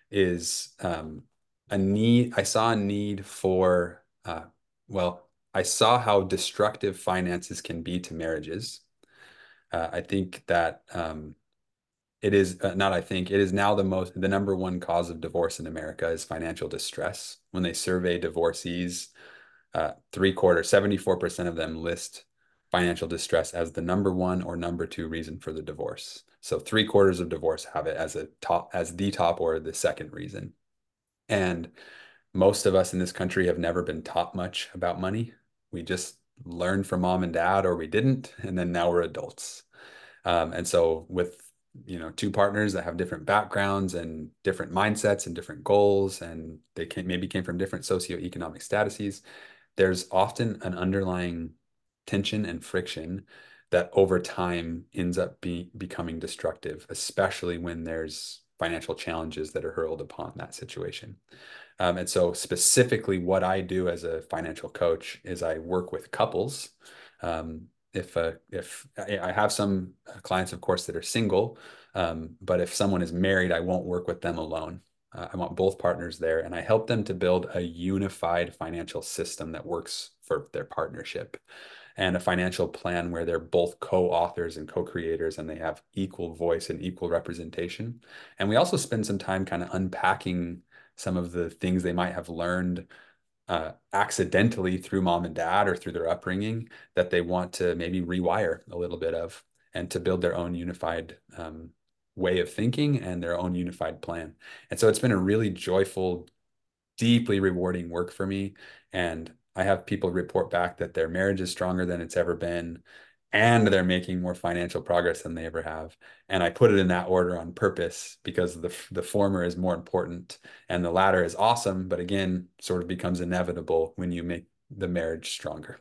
is um, a need. I saw a need for, uh, well, I saw how destructive finances can be to marriages. Uh, I think that um, it is uh, not, I think it is now the most, the number one cause of divorce in America is financial distress. When they survey divorcees, uh, three quarters, seventy-four percent of them list financial distress as the number one or number two reason for the divorce. So three quarters of divorce have it as a top, as the top or the second reason. And most of us in this country have never been taught much about money. We just learned from mom and dad, or we didn't, and then now we're adults. Um, and so with, you know, two partners that have different backgrounds and different mindsets and different goals, and they came, maybe came from different socioeconomic statuses, there's often an underlying tension and friction that over time ends up be, becoming destructive, especially when there's financial challenges that are hurled upon that situation. Um, and so specifically what I do as a financial coach is I work with couples. Um, if uh, if I have some clients, of course, that are single, um, but if someone is married, I won't work with them alone. Uh, I want both partners there, and I help them to build a unified financial system that works for their partnership and a financial plan where they're both co-authors and co-creators and they have equal voice and equal representation. And we also spend some time kind of unpacking some of the things they might have learned uh, accidentally through mom and dad or through their upbringing that they want to maybe rewire a little bit of and to build their own unified um, way of thinking and their own unified plan. And so it's been a really joyful, deeply rewarding work for me. And I have people report back that their marriage is stronger than it's ever been, and they're making more financial progress than they ever have. And I put it in that order on purpose because the the former is more important and the latter is awesome, but again, sort of becomes inevitable when you make the marriage stronger.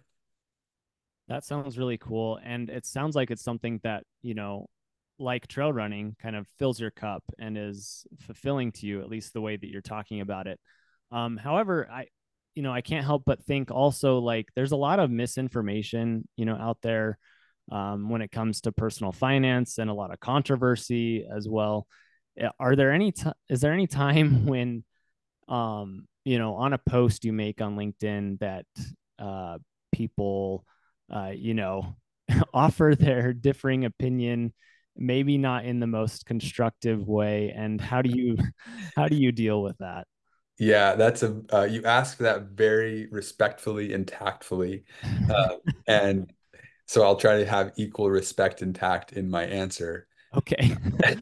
That sounds really cool. And it sounds like it's something that, you know, like trail running kind of fills your cup and is fulfilling to you, at least the way that you're talking about it. Um, however, I, you know, I can't help but think also like there's a lot of misinformation, you know, out there um, when it comes to personal finance and a lot of controversy as well. Uh, Are there any, t- is there any time when, um, you know, on a post you make on LinkedIn that uh, people, uh, you know, offer their differing opinion, maybe not in the most constructive way? And how do you, how do you deal with that?
Yeah, that's a uh, you asked that very respectfully and tactfully, uh, and so I'll try to have equal respect and tact in my answer.
Okay.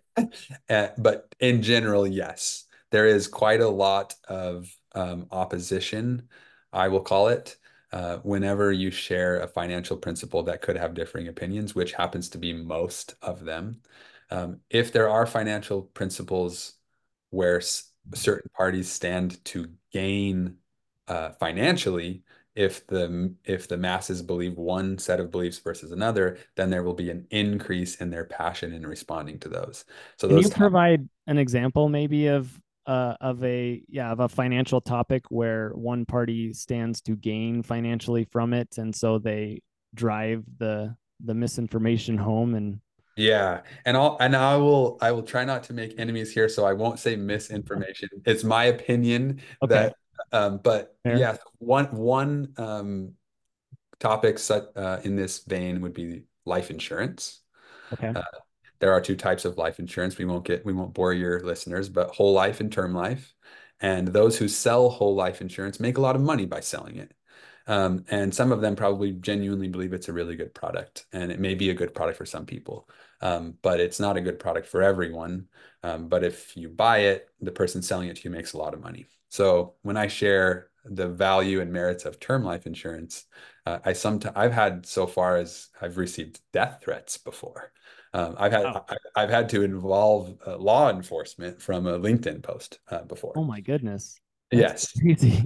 Uh, but in general, yes, there is quite a lot of um, opposition, I will call it, uh, whenever you share a financial principle that could have differing opinions, which happens to be most of them. Um, if there are financial principles where s- certain parties stand to gain uh, financially, if the if the masses believe one set of beliefs versus another, then there will be an increase in their passion in responding to those. So
Can
those
you
top,
provide an example maybe of uh, of a yeah of a financial topic where one party stands to gain financially from it, and so they drive the the misinformation home? And
yeah, and I'll and I will I will try not to make enemies here, so I won't say misinformation. It's my opinion
okay,
that, um, but
fair.
yeah, one one um, topic set, uh, in this vein would be life insurance.
Okay.
Uh, there are two types of life insurance. We won't get we won't bore your listeners, but whole life and term life. And those who sell whole life insurance make a lot of money by selling it. Um, and some of them probably genuinely believe it's a really good product, and it may be a good product for some people, um, but it's not a good product for everyone. Um, but if you buy it, the person selling it to you makes a lot of money. So when I share the value and merits of term life insurance, uh, I sometimes I've had so far as I've received death threats before. Um, I've had
Oh,
I, I've had to involve uh, law enforcement from a LinkedIn post uh,
oh
before.
my goodness, that's
Yes.
crazy.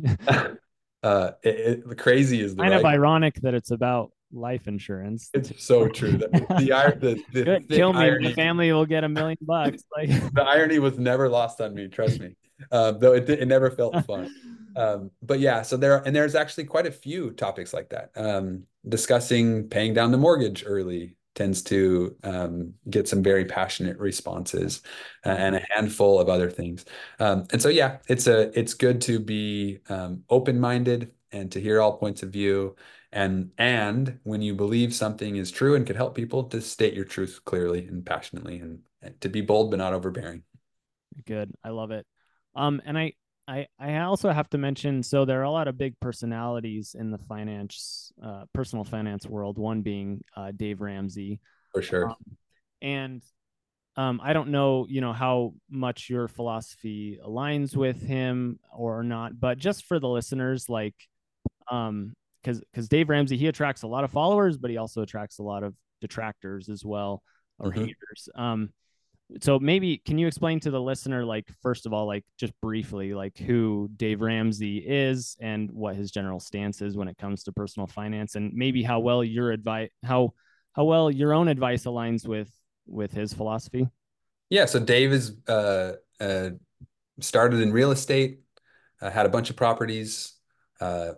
Uh, it, it, crazy is the
Kind of
right.
ironic that it's about life insurance too.
It's so true. The the, the, the
Good,
thick
kill me. My
irony,
family will get a million bucks. Like,
the irony was never lost on me. Trust me. Uh, though it it never felt fun. Um, but yeah, so there and there's actually quite a few topics like that. Um, discussing paying down the mortgage early tends to um, get some very passionate responses, uh,
yeah,
and a handful of other things. Um, and so yeah, it's a it's good to be um, open-minded and to hear all points of view. And and when you believe something is true and could help people, to state your truth clearly and passionately, and, and to be bold but not overbearing.
good. I love it. Um, and I, I, I also have to mention, so there are a lot of big personalities in the finance, uh, personal finance world. One being uh, Dave Ramsey,
For
um,
sure.
and um, I don't know, you know, how much your philosophy aligns with him or not, but just for the listeners, like, um, because because Dave Ramsey, he attracts a lot of followers, but he also attracts a lot of detractors as well, or
Mhm.
haters. Um, so maybe can you explain to the listener, like, first of all, like just briefly, like who Dave Ramsey is and what his general stance is when it comes to personal finance, and maybe how well your advice, how how well your own advice aligns with with his philosophy.
Yeah, so Dave is uh, uh, started in real estate, uh, had a bunch of properties. Uh,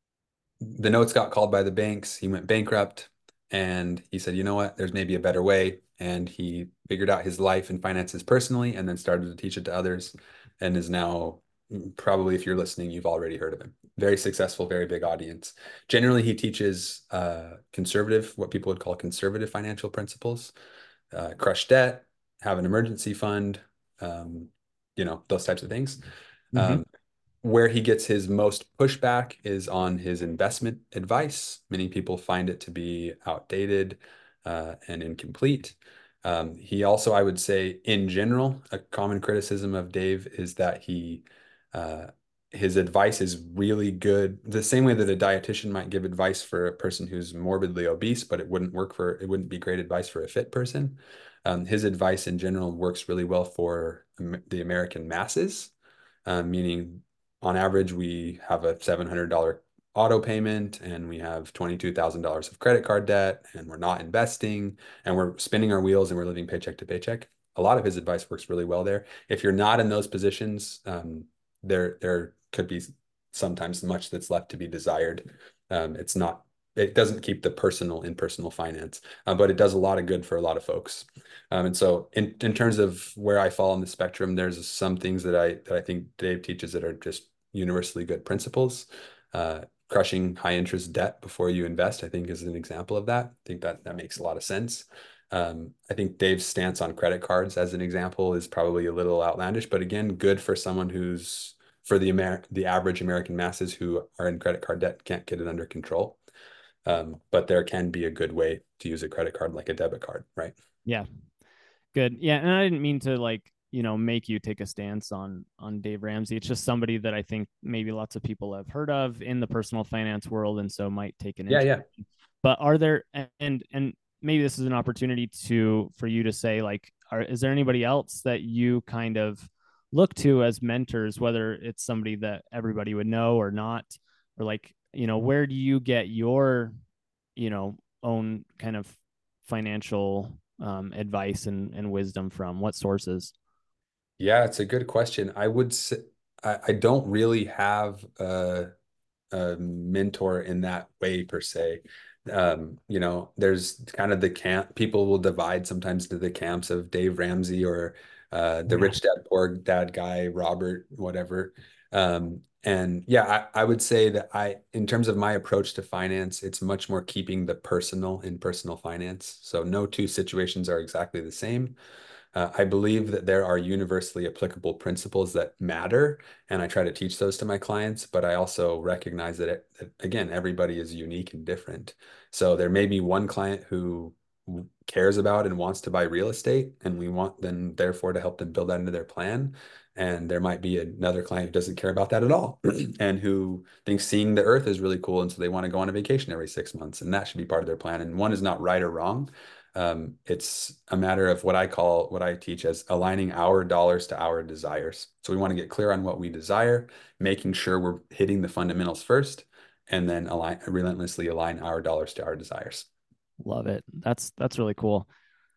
the notes got called by the banks. He went bankrupt, and he said, "You know what? There's maybe a better way." And he figured out his life and finances personally, and then started to teach it to others, and is now probably, if you're listening, you've already heard of him. Very successful, very big audience. Generally, he teaches uh, conservative, what people would call conservative financial principles, uh, crush debt, have an emergency fund, um, you know, those types of things.
Mm-hmm.
Um, where he gets his most pushback is on his investment advice. Many people find it to be outdated uh, and incomplete. Um, he also, I would say, in general, a common criticism of Dave is that he uh, his advice is really good. The same way that a dietitian might give advice for a person who's morbidly obese, but it wouldn't work for it wouldn't be great advice for a fit person. Um, his advice in general works really well for the American masses, um, meaning on average, we have a seven hundred dollar auto payment and we have twenty-two thousand dollars of credit card debt and we're not investing and we're spinning our wheels and we're living paycheck to paycheck. A lot of his advice works really well there. If you're not in those positions, um, there there could be sometimes much that's left to be desired. Um, it's not it doesn't keep the personal in personal finance, uh, but it does a lot of good for a lot of folks. Um, and so in, in terms of where I fall on the spectrum, there's some things that I that I think Dave teaches that are just universally good principles. Uh, crushing high interest debt before you invest, I think, is an example of that. I think that that makes a lot of sense. Um, I think Dave's stance on credit cards, as an example, is probably a little outlandish, but again, good for someone who's for the Amer the average American masses who are in credit card debt, can't get it under control. Um, but there can be a good way to use a credit card like a debit card, right?
Yeah, good. Yeah, and I didn't mean to like you know make you take a stance on on Dave Ramsey. It's just somebody that I think maybe lots of people have heard of in the personal finance world, and so might take an
Yeah,
interest.
yeah.
But are there and and maybe this is an opportunity to for you to say like, are is there anybody else that you kind of look to as mentors, whether it's somebody that everybody would know or not, or like you know where do you get your you know own kind of financial um, advice and, and wisdom from? What sources?
Yeah, it's a good question. I would say I, I don't really have a, a mentor in that way per se. Um, you know, there's kind of the camp, people will divide sometimes to the camps of Dave Ramsey or uh, the
Yeah.
rich dad, poor dad guy, Robert, whatever. Um, and yeah, I, I would say that I, in terms of my approach to finance, it's much more keeping the personal in personal finance. So no two situations are exactly the same. Uh, I believe that there are universally applicable principles that matter, and I try to teach those to my clients. But I also recognize that, it, that again, everybody is unique and different. So there may be one client who cares about and wants to buy real estate, and we want then therefore to help them build that into their plan. And there might be another client who doesn't care about that at all, and who thinks seeing the earth is really cool, and so they want to go on a vacation every six months, and that should be part of their plan. And one is not right or wrong. Um, it's a matter of what I call, what I teach as aligning our dollars to our desires. So we want to get clear on what we desire, making sure we're hitting the fundamentals first, and then align, relentlessly align our dollars to our desires.
Love it. That's that's really cool.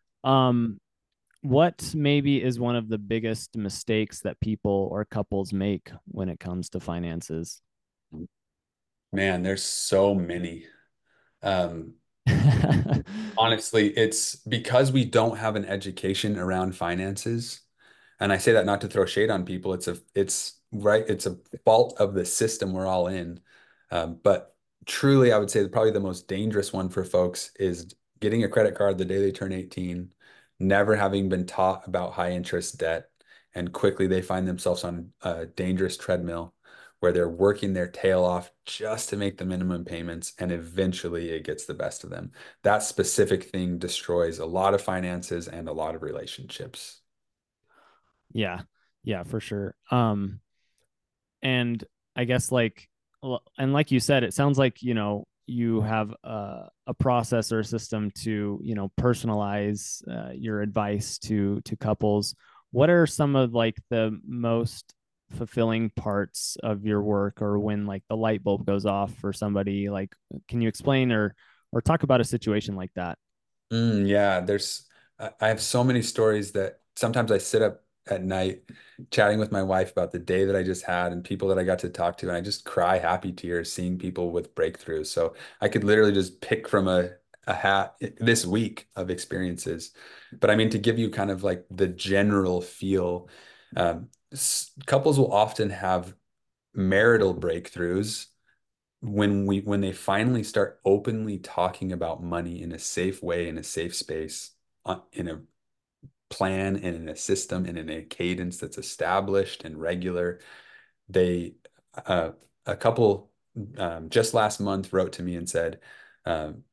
Um, what maybe is one of the biggest mistakes that people or couples make when it comes to finances?
Man, there's so many. Um, Honestly, it's because we don't have an education around finances. And I say that not to throw shade on people. It's a, it's right. It's a fault of the system we're all in. Um, but truly, I would say that probably the most dangerous one for folks is getting a credit card the day they turn eighteen, never having been taught about high interest debt, and quickly they find themselves on a dangerous treadmill where they're working their tail off just to make the minimum payments, and eventually it gets the best of them. That specific thing destroys a lot of finances and a lot of relationships.
Yeah, yeah, for sure. Um, and I guess like, and like you said, it sounds like you know you have a, a process or a system to you know personalize uh, your advice to to couples. What are some of like the most fulfilling parts of your work, or when like the light bulb goes off for somebody? Like, can you explain or or talk about a situation like that?
Mm, yeah, there's I I have so many stories that sometimes I sit up at night chatting with my wife about the day that I just had and people that I got to talk to, and I just cry happy tears seeing people with breakthroughs. So I could literally just pick from a a hat this week of experiences. But I mean, to give you kind of like the general feel, um, s- couples will often have marital breakthroughs when we when they finally start openly talking about money in a safe way, in a safe space, uh, in a plan and in a system and in a cadence that's established and regular. They uh, a couple um, just last month wrote to me and said, um,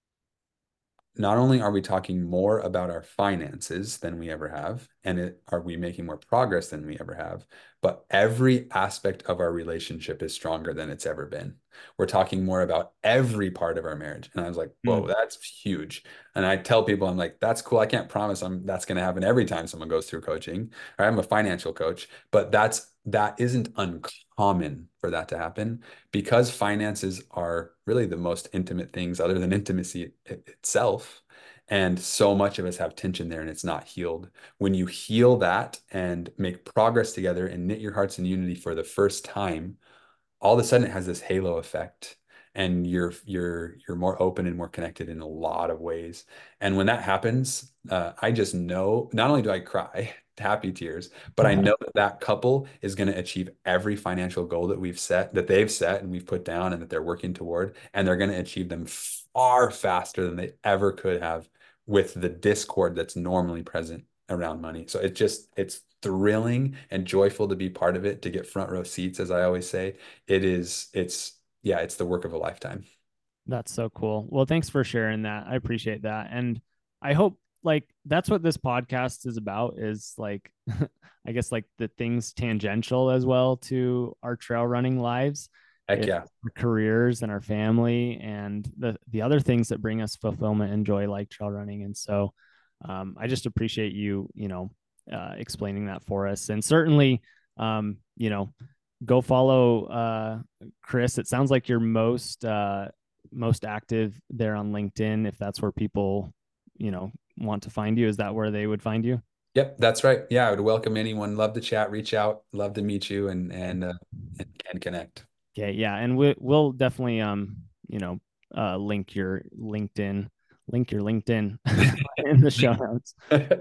not only are we talking more about our finances than we ever have, and it, are we making more progress than we ever have, but every aspect of our relationship is stronger than it's ever been. We're talking more about every part of our marriage. And I was like, whoa,
Mm,
that's huge. And I tell people, I'm like, that's cool. I can't promise I'm that's going to happen every time someone goes through coaching, or I'm a financial coach, but that's that isn't uncommon for that to happen because finances are really the most intimate things other than intimacy it, itself. And so much of us have tension there and it's not healed. When you heal that and make progress together and knit your hearts in unity for the first time, all of a sudden it has this halo effect and you're you're you're more open and more connected in a lot of ways. And when that happens, uh, I just know not only do I cry happy tears, but I know that that couple is going to achieve every financial goal that we've set, that they've set and we've put down and that they're working toward, and they're going to achieve them far faster than they ever could have with the discord that's normally present around money. So it just it's thrilling and joyful to be part of it, to get front row seats, as I always say. It is, it's, yeah, it's the work of a lifetime.
That's so cool. Well, thanks for sharing that. I appreciate that. And I hope like that's what this podcast is about is like I guess like the things tangential as well to our trail running lives.
Heck
It's
yeah.
our careers and our family and the the other things that bring us fulfillment and joy like trail running. And so um, I just appreciate you, you know, uh, explaining that for us. And certainly um, you know, go follow uh Chris. It sounds like you're most uh most active there on LinkedIn, if that's where people, you know, want to find you. Is that where they would find you?
Yep, that's right. Yeah, I would welcome anyone. Love to chat, reach out, love to meet you and
Okay.
and uh, and, and connect.
Okay. Yeah. And we, we'll definitely, um, you know, uh, link your LinkedIn, link your LinkedIn in the show notes.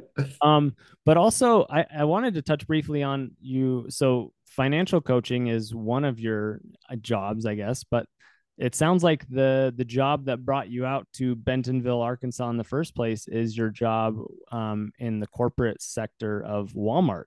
Um, but also I, I wanted to touch briefly on you. So financial coaching is one of your uh, jobs, I guess, but it sounds like the the job that brought you out to Bentonville, Arkansas in the first place is your job um, in the corporate sector of Walmart.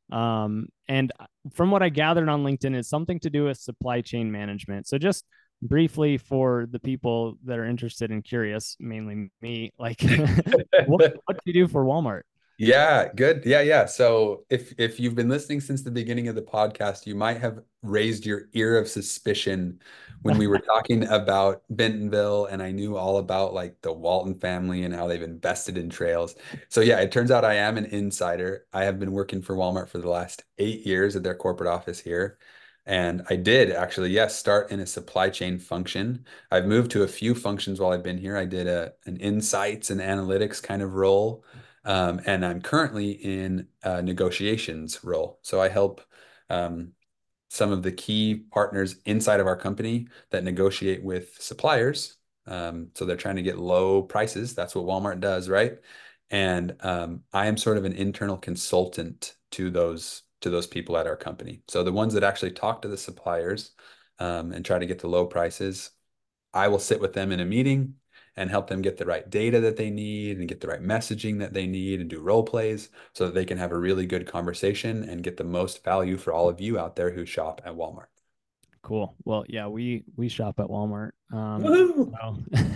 Um, and from what I gathered on LinkedIn, it's something to do with supply chain management. So just briefly for the people that are interested and curious, mainly me, like what what do you do for Walmart?
Yeah, good. Yeah, yeah. So if if you've been listening since the beginning of the podcast, you might have raised your ear of suspicion when we were talking about Bentonville, and I knew all about like the Walton family and how they've invested in trails. So yeah, it turns out I am an insider. I have been working for Walmart for the last eight years at their corporate office here. And I did actually, yes, start in a supply chain function. I've moved to a few functions while I've been here. I did a an insights and analytics kind of role. Um, and I'm currently in a negotiations role. So I help um, some of the key partners inside of our company that negotiate with suppliers. Um, so they're trying to get low prices. That's what Walmart does, right? And um, I am sort of an internal consultant to those to those people at our company. So the ones that actually talk to the suppliers um, and try to get the low prices, I will sit with them in a meeting and help them get the right data that they need and get the right messaging that they need and do role plays so that they can have a really good conversation and get the most value for all of you out there who shop at Walmart.
Cool. Well, yeah, we we shop at Walmart. Um,
Woohoo!
so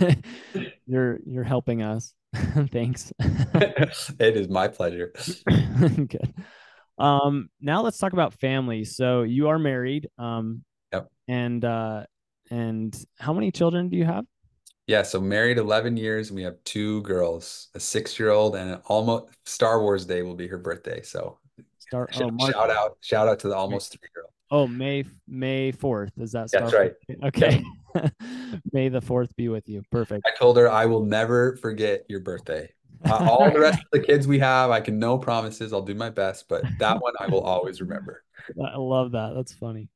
you're you're helping us. Thanks.
It is my pleasure.
Good. Um, now let's talk about family. So you are married. Um,
Yep.
and uh, and how many children do you have?
Yeah, so married eleven years and we have two girls, a six-year-old and an almost Star Wars Day will be her birthday. So
Start.
sh
Oh, March.
shout out, shout out to the
Right.
almost three-year-old.
Oh, May May fourth. Does that
That's
start with?
right.
Okay.
Yep.
May the fourth be with you. Perfect.
I told her I will never forget your birthday. Uh, all the rest of the kids we have, I can no promises. I'll do my best, but that one I will always remember.
I love that. That's funny.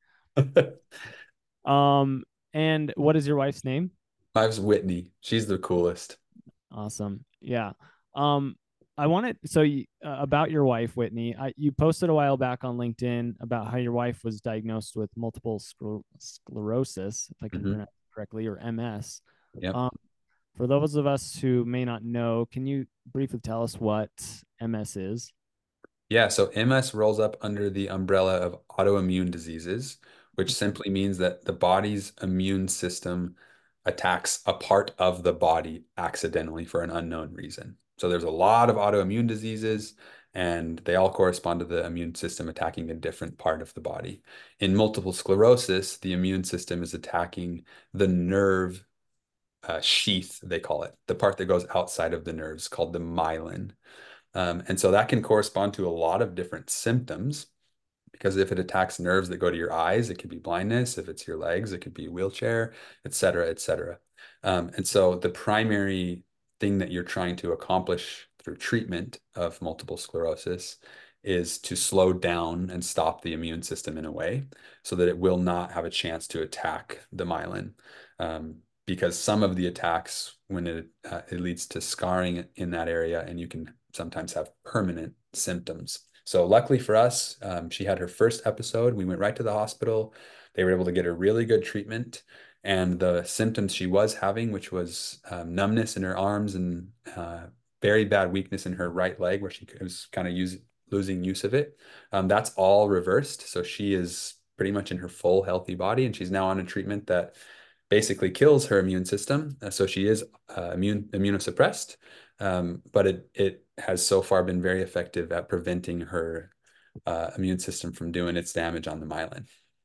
Um, and what is your wife's name?
My wife's Whitney. She's the coolest.
Awesome. Yeah. Um, I wanted so you, uh, about your wife, Whitney. I, you posted a while back on LinkedIn about how your wife was diagnosed with multiple scler- sclerosis, if I can
Hmm.
pronounce it correctly, or M S.
Yep.
Um, for those of us who may not know, can you briefly tell us what M S is?
Yeah, so M S rolls up under the umbrella of autoimmune diseases, which simply means that the body's immune system attacks a part of the body accidentally for an unknown reason. So there's a lot of autoimmune diseases, and they all correspond to the immune system attacking a different part of the body. In multiple sclerosis, the immune system is attacking the nerve uh, sheath, they call it, the part that goes outside of the nerves called the myelin. Um, and so that can correspond to a lot of different symptoms because if it attacks nerves that go to your eyes, it could be blindness. If it's your legs, it could be wheelchair, et cetera, et cetera. Um, and so the primary thing that you're trying to accomplish through treatment of multiple sclerosis is to slow down and stop the immune system in a way so that it will not have a chance to attack the myelin. Um, because some of the attacks, when it uh, it leads to scarring in that area, and you can sometimes have permanent symptoms. So luckily for us, um, she had her first episode. We went right to the hospital. They were able to get her really good treatment. And the symptoms she was having, which was um, numbness in her arms and uh, very bad weakness in her right leg, where she was kind of use, losing use of it, um, that's all reversed. So she is pretty much in her full healthy body, and she's now on a treatment that basically kills her immune system. Uh, so she is uh, immune immunosuppressed, um, but it it has so far been very effective at preventing her uh, immune system from doing its damage on the myelin.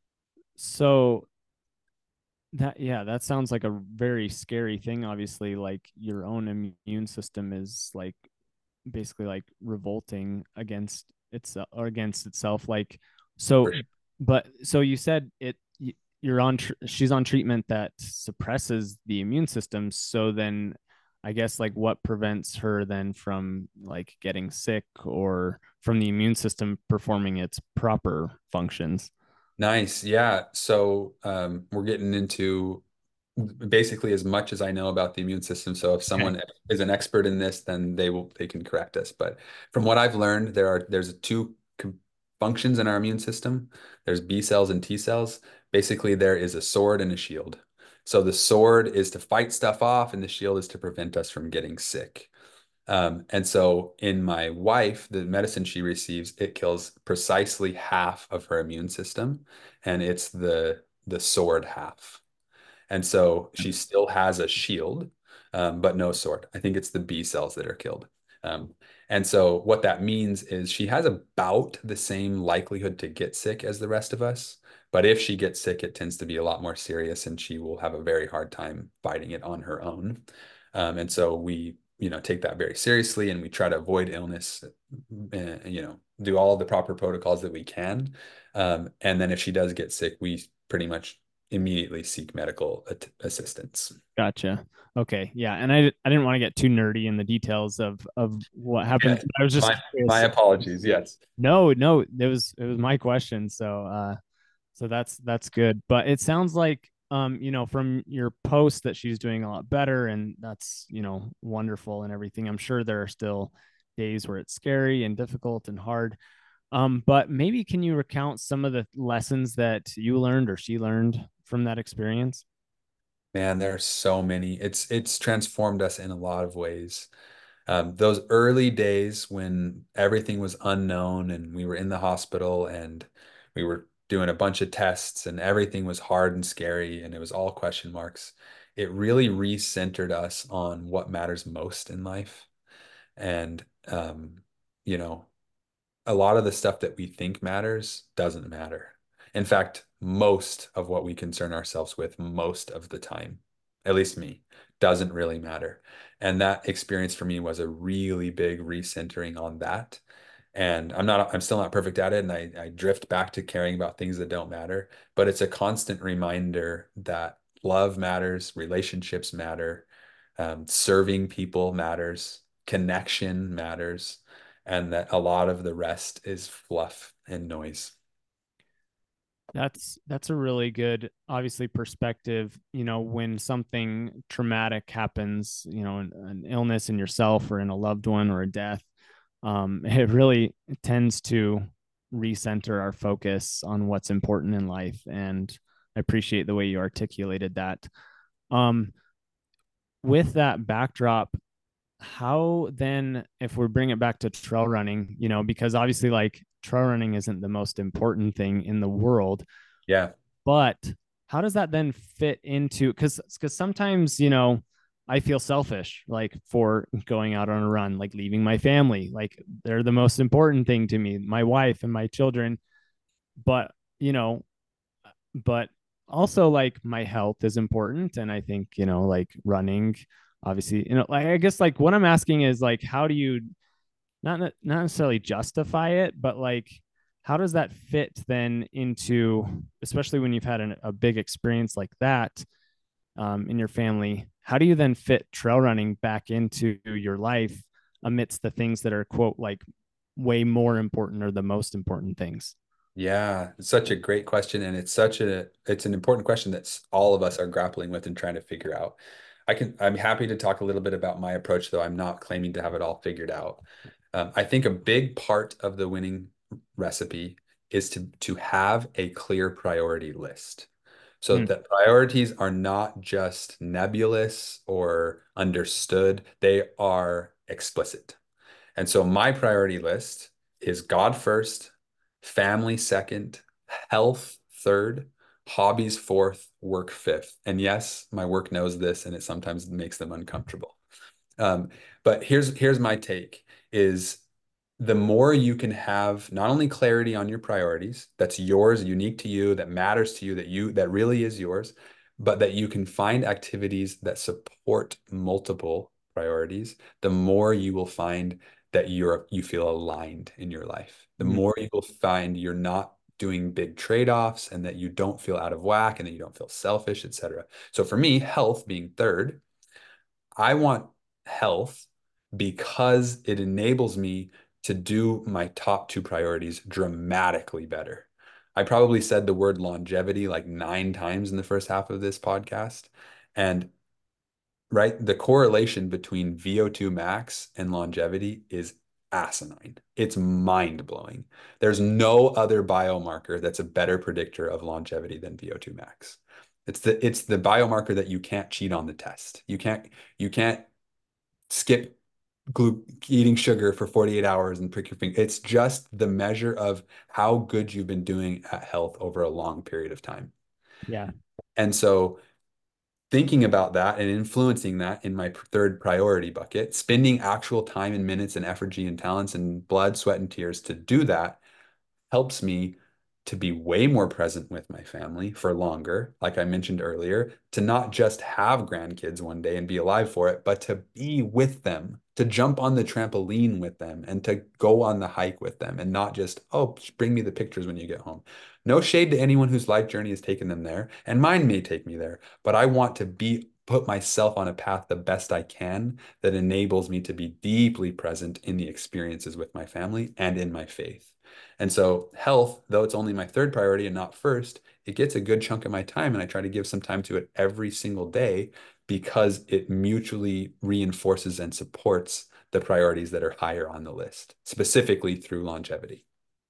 So that yeah, that sounds like a very scary thing. Obviously, like your own immune system is like basically like revolting against itself or against itself. Like
For
so,
sure.
but so you said it. You're on. Tr- she's on treatment that suppresses the immune system. So then, I guess like what prevents her then from like getting sick or from the immune system performing its proper functions?
Nice. Yeah. So um, we're getting into basically as much as I know about the immune system. So if
Okay.
someone is an expert in this, then they will they can correct us. But from what I've learned, there are there's two com- functions in our immune system. There's B cells and T cells. Basically, there is a sword and a shield. So the sword is to fight stuff off, and the shield is to prevent us from getting sick. Um, and so in my wife, the medicine she receives, it kills precisely half of her immune system, and it's the the sword half. And so she still has a shield, um, but no sword. I think it's the B cells that are killed. Um, and so what that means is she has about the same likelihood to get sick as the rest of us. But if she gets sick, it tends to be a lot more serious and she will have a very hard time fighting it on her own. Um, and so we, you know, take that very seriously and we try to avoid illness, uh, you know, do all the proper protocols that we can. Um, and then if she does get sick, we pretty much immediately seek medical at- assistance.
Gotcha. Okay. Yeah. And I I didn't want to get too nerdy in the details of of what happens.
Yes.
But I was just
My my
curious.
apologies. Yes.
No, no, it was it was my question. So uh so that's that's good. But it sounds like um, you know, from your post that she's doing a lot better and that's, you know, wonderful and everything. I'm sure there are still days where it's scary and difficult and hard. Um, but maybe can you recount some of the lessons that you learned or she learned from that experience?
Man, there are so many. It's it's transformed us in a lot of ways. Um, those early days when everything was unknown and we were in the hospital and we were doing a bunch of tests and everything was hard and scary and it was all question marks. It really recentered us on what matters most in life. And um, you know, a lot of the stuff that we think matters doesn't matter. In fact, most of what we concern ourselves with most of the time, at least me, doesn't really matter. And that experience for me was a really big recentering on that. And I'm not, I'm still not perfect at it. And I, I drift back to caring about things that don't matter. But it's a constant reminder that love matters, relationships matter, um, serving people matters, connection matters, and that a lot of the rest is fluff and noise.
That's that's a really good, obviously, perspective. You know, when something traumatic happens, you know, an, an illness in yourself or in a loved one or a death, um, it really tends to recenter our focus on what's important in life. And I appreciate the way you articulated that. Um, with that backdrop, how then, if we bring it back to trail running, you know, because obviously, like, trail running isn't the most important thing in the world,
Yeah.
but how does that then fit into, because because sometimes, you know, I feel selfish like for going out on a run, like leaving my family, like they're the most important thing to me, my wife and my children. But, you know, but also like my health is important. And I think, you know, like running, obviously, you know, like I guess like what I'm asking is like, how do you not not necessarily justify it, but like how does that fit then into, especially when you've had an, a big experience like that, um, in your family? How do you then fit trail running back into your life amidst the things that are, quote, like way more important or the most important things?
Yeah, it's such a great question, and it's such a it's an important question that all of us are grappling with and trying to figure out. I can I'm happy to talk a little bit about my approach, though I'm not claiming to have it all figured out. Um, I think a big part of the winning recipe is to to have a clear priority list, so
Mm,
that priorities are not just nebulous or understood, they are explicit. And so my priority list is God first, family second, health third, hobbies fourth, work fifth. And yes, my work knows this and it sometimes makes them uncomfortable. Um, but here's here's my take is the more you can have not only clarity on your priorities, that's yours, unique to you, that matters to you, that you that really is yours, but that you can find activities that support multiple priorities, the more you will find that you're you feel aligned in your life. The
mm,
more you will find you're not doing big trade-offs and that you don't feel out of whack and that you don't feel selfish, et cetera. So for me, health being third, I want health because it enables me to do my top two priorities dramatically better. I probably said the word longevity like nine times in the first half of this podcast. And right, the correlation between V O two max and longevity is asinine. It's mind-blowing. There's no other biomarker that's a better predictor of longevity than V O two max. It's the it's the biomarker that you can't cheat on the test. You can't you can't skip glu eating sugar for forty-eight hours and prick your finger. It's just the measure of how good you've been doing at health over a long period of time.
yeah.
And so thinking about that and influencing that in my third priority bucket, spending actual time and minutes and efforgy and talents and blood, sweat, and tears to do that helps me to be way more present with my family for longer, like I mentioned earlier, to not just have grandkids one day and be alive for it, but to be with them, to jump on the trampoline with them and to go on the hike with them and not just, oh, bring me the pictures when you get home. No shade to anyone whose life journey has taken them there, and mine may take me there, but I want to be put myself on a path the best I can that enables me to be deeply present in the experiences with my family and in my faith. And so health, though it's only my third priority and not first, it gets a good chunk of my time and I try to give some time to it every single day because it mutually reinforces and supports the priorities that are higher on the list, specifically through longevity.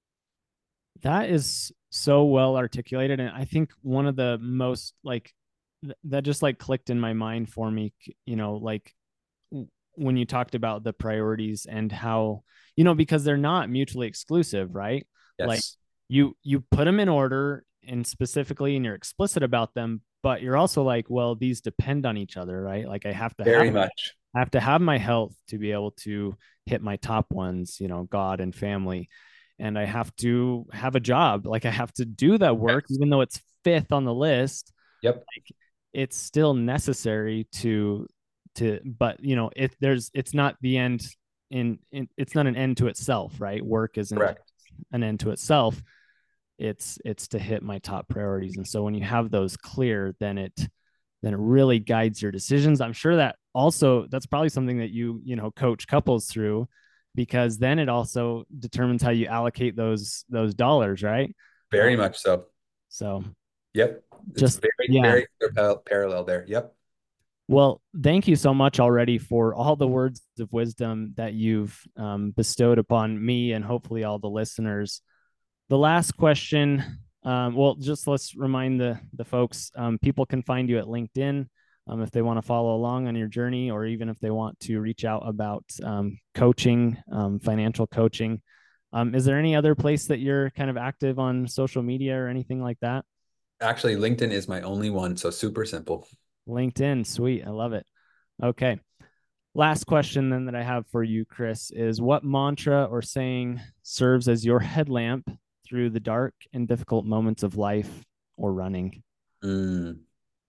That is so well articulated. And I think one of the most like th- that just like clicked in my mind for me, you know, like w- when you talked about the priorities and how, you know, because they're not mutually exclusive, right? Like
Yes,
you you put them in order and specifically and you're explicit about them, but you're also like, well, these depend on each other, right? Like I have to have
very much.
I have to have my health to be able to hit my top ones, you know, God and family. And I have to have a job. Like I have to do that work,
Yes.
even though it's fifth on the list.
Yep.
Like it's still necessary to, to, but you know, it there's, it's not the end in, in it's not an end to itself, right? Work isn't
Correct.
an end to itself. It's it's to hit my top priorities. And so when you have those clear, then it then it really guides your decisions. I'm sure that also that's probably something that you, you know, coach couples through, because then it also determines how you allocate those those dollars, right? Uh,
Very much so.
so
Yep. It's
just
very,
yeah.
very par- parallel there. Yep.
Well, thank you so much already for all the words of wisdom that you've um, bestowed upon me and hopefully all the listeners. The last question, um, well, just let's remind the the folks, um, people can find you at LinkedIn um, if they want to follow along on your journey, or even if they want to reach out about um, coaching, um, financial coaching. Um, is there any other place that you're kind of active on social media or anything like that?
Actually, LinkedIn is my only one, so super simple.
LinkedIn, sweet, I love it. Okay. Last question then that I have for you, Chris, is what mantra or saying serves as your headlamp through the dark and difficult moments of life or running?
Mm,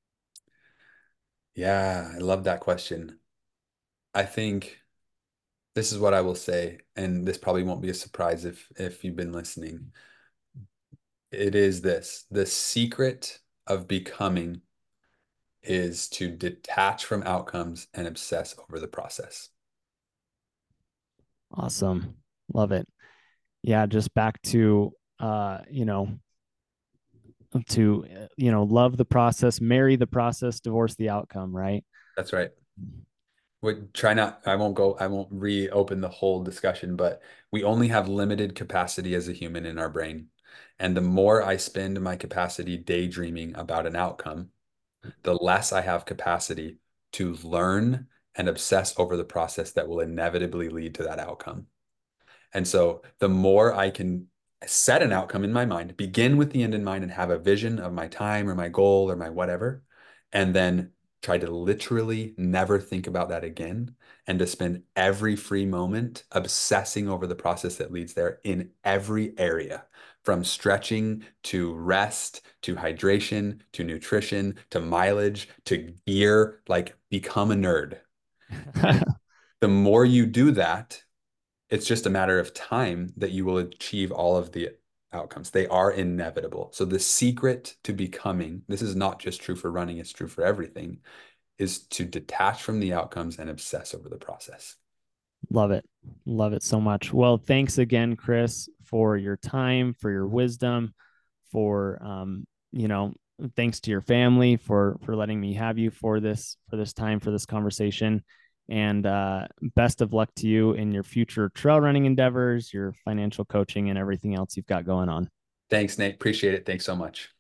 yeah, I love that question. I think this is what I will say, and this probably won't be a surprise if if you've been listening. It is this: the secret of becoming is to detach from outcomes and obsess over the process.
Awesome. Love it. Yeah, just back to uh, you know, to uh, you know, love the process, marry the process, divorce the outcome, right?
That's right. We try not, I won't go, I won't reopen the whole discussion, but we only have limited capacity as a human in our brain. And the more I spend my capacity daydreaming about an outcome, the less I have capacity to learn and obsess over the process that will inevitably lead to that outcome. And so the more I can set an outcome in my mind, begin with the end in mind and have a vision of my time or my goal or my whatever, and then try to literally never think about that again and to spend every free moment obsessing over the process that leads there in every area, from stretching to rest to hydration to nutrition to mileage to gear, like become a nerd. And the more you do that, it's just a matter of time that you will achieve all of the outcomes. They are inevitable. So the secret to becoming, this is not just true for running, it's true for everything, is to detach from the outcomes and obsess over the process.
Love it. Love it so much. Well, thanks again, Chris, for your time, for your wisdom, for um, you know, thanks to your family for for letting me have you for this for this time for this conversation. And uh, best of luck to you in your future trail running endeavors, your financial coaching, and everything else you've got going on.
Thanks, Nate. Appreciate it. Thanks so much.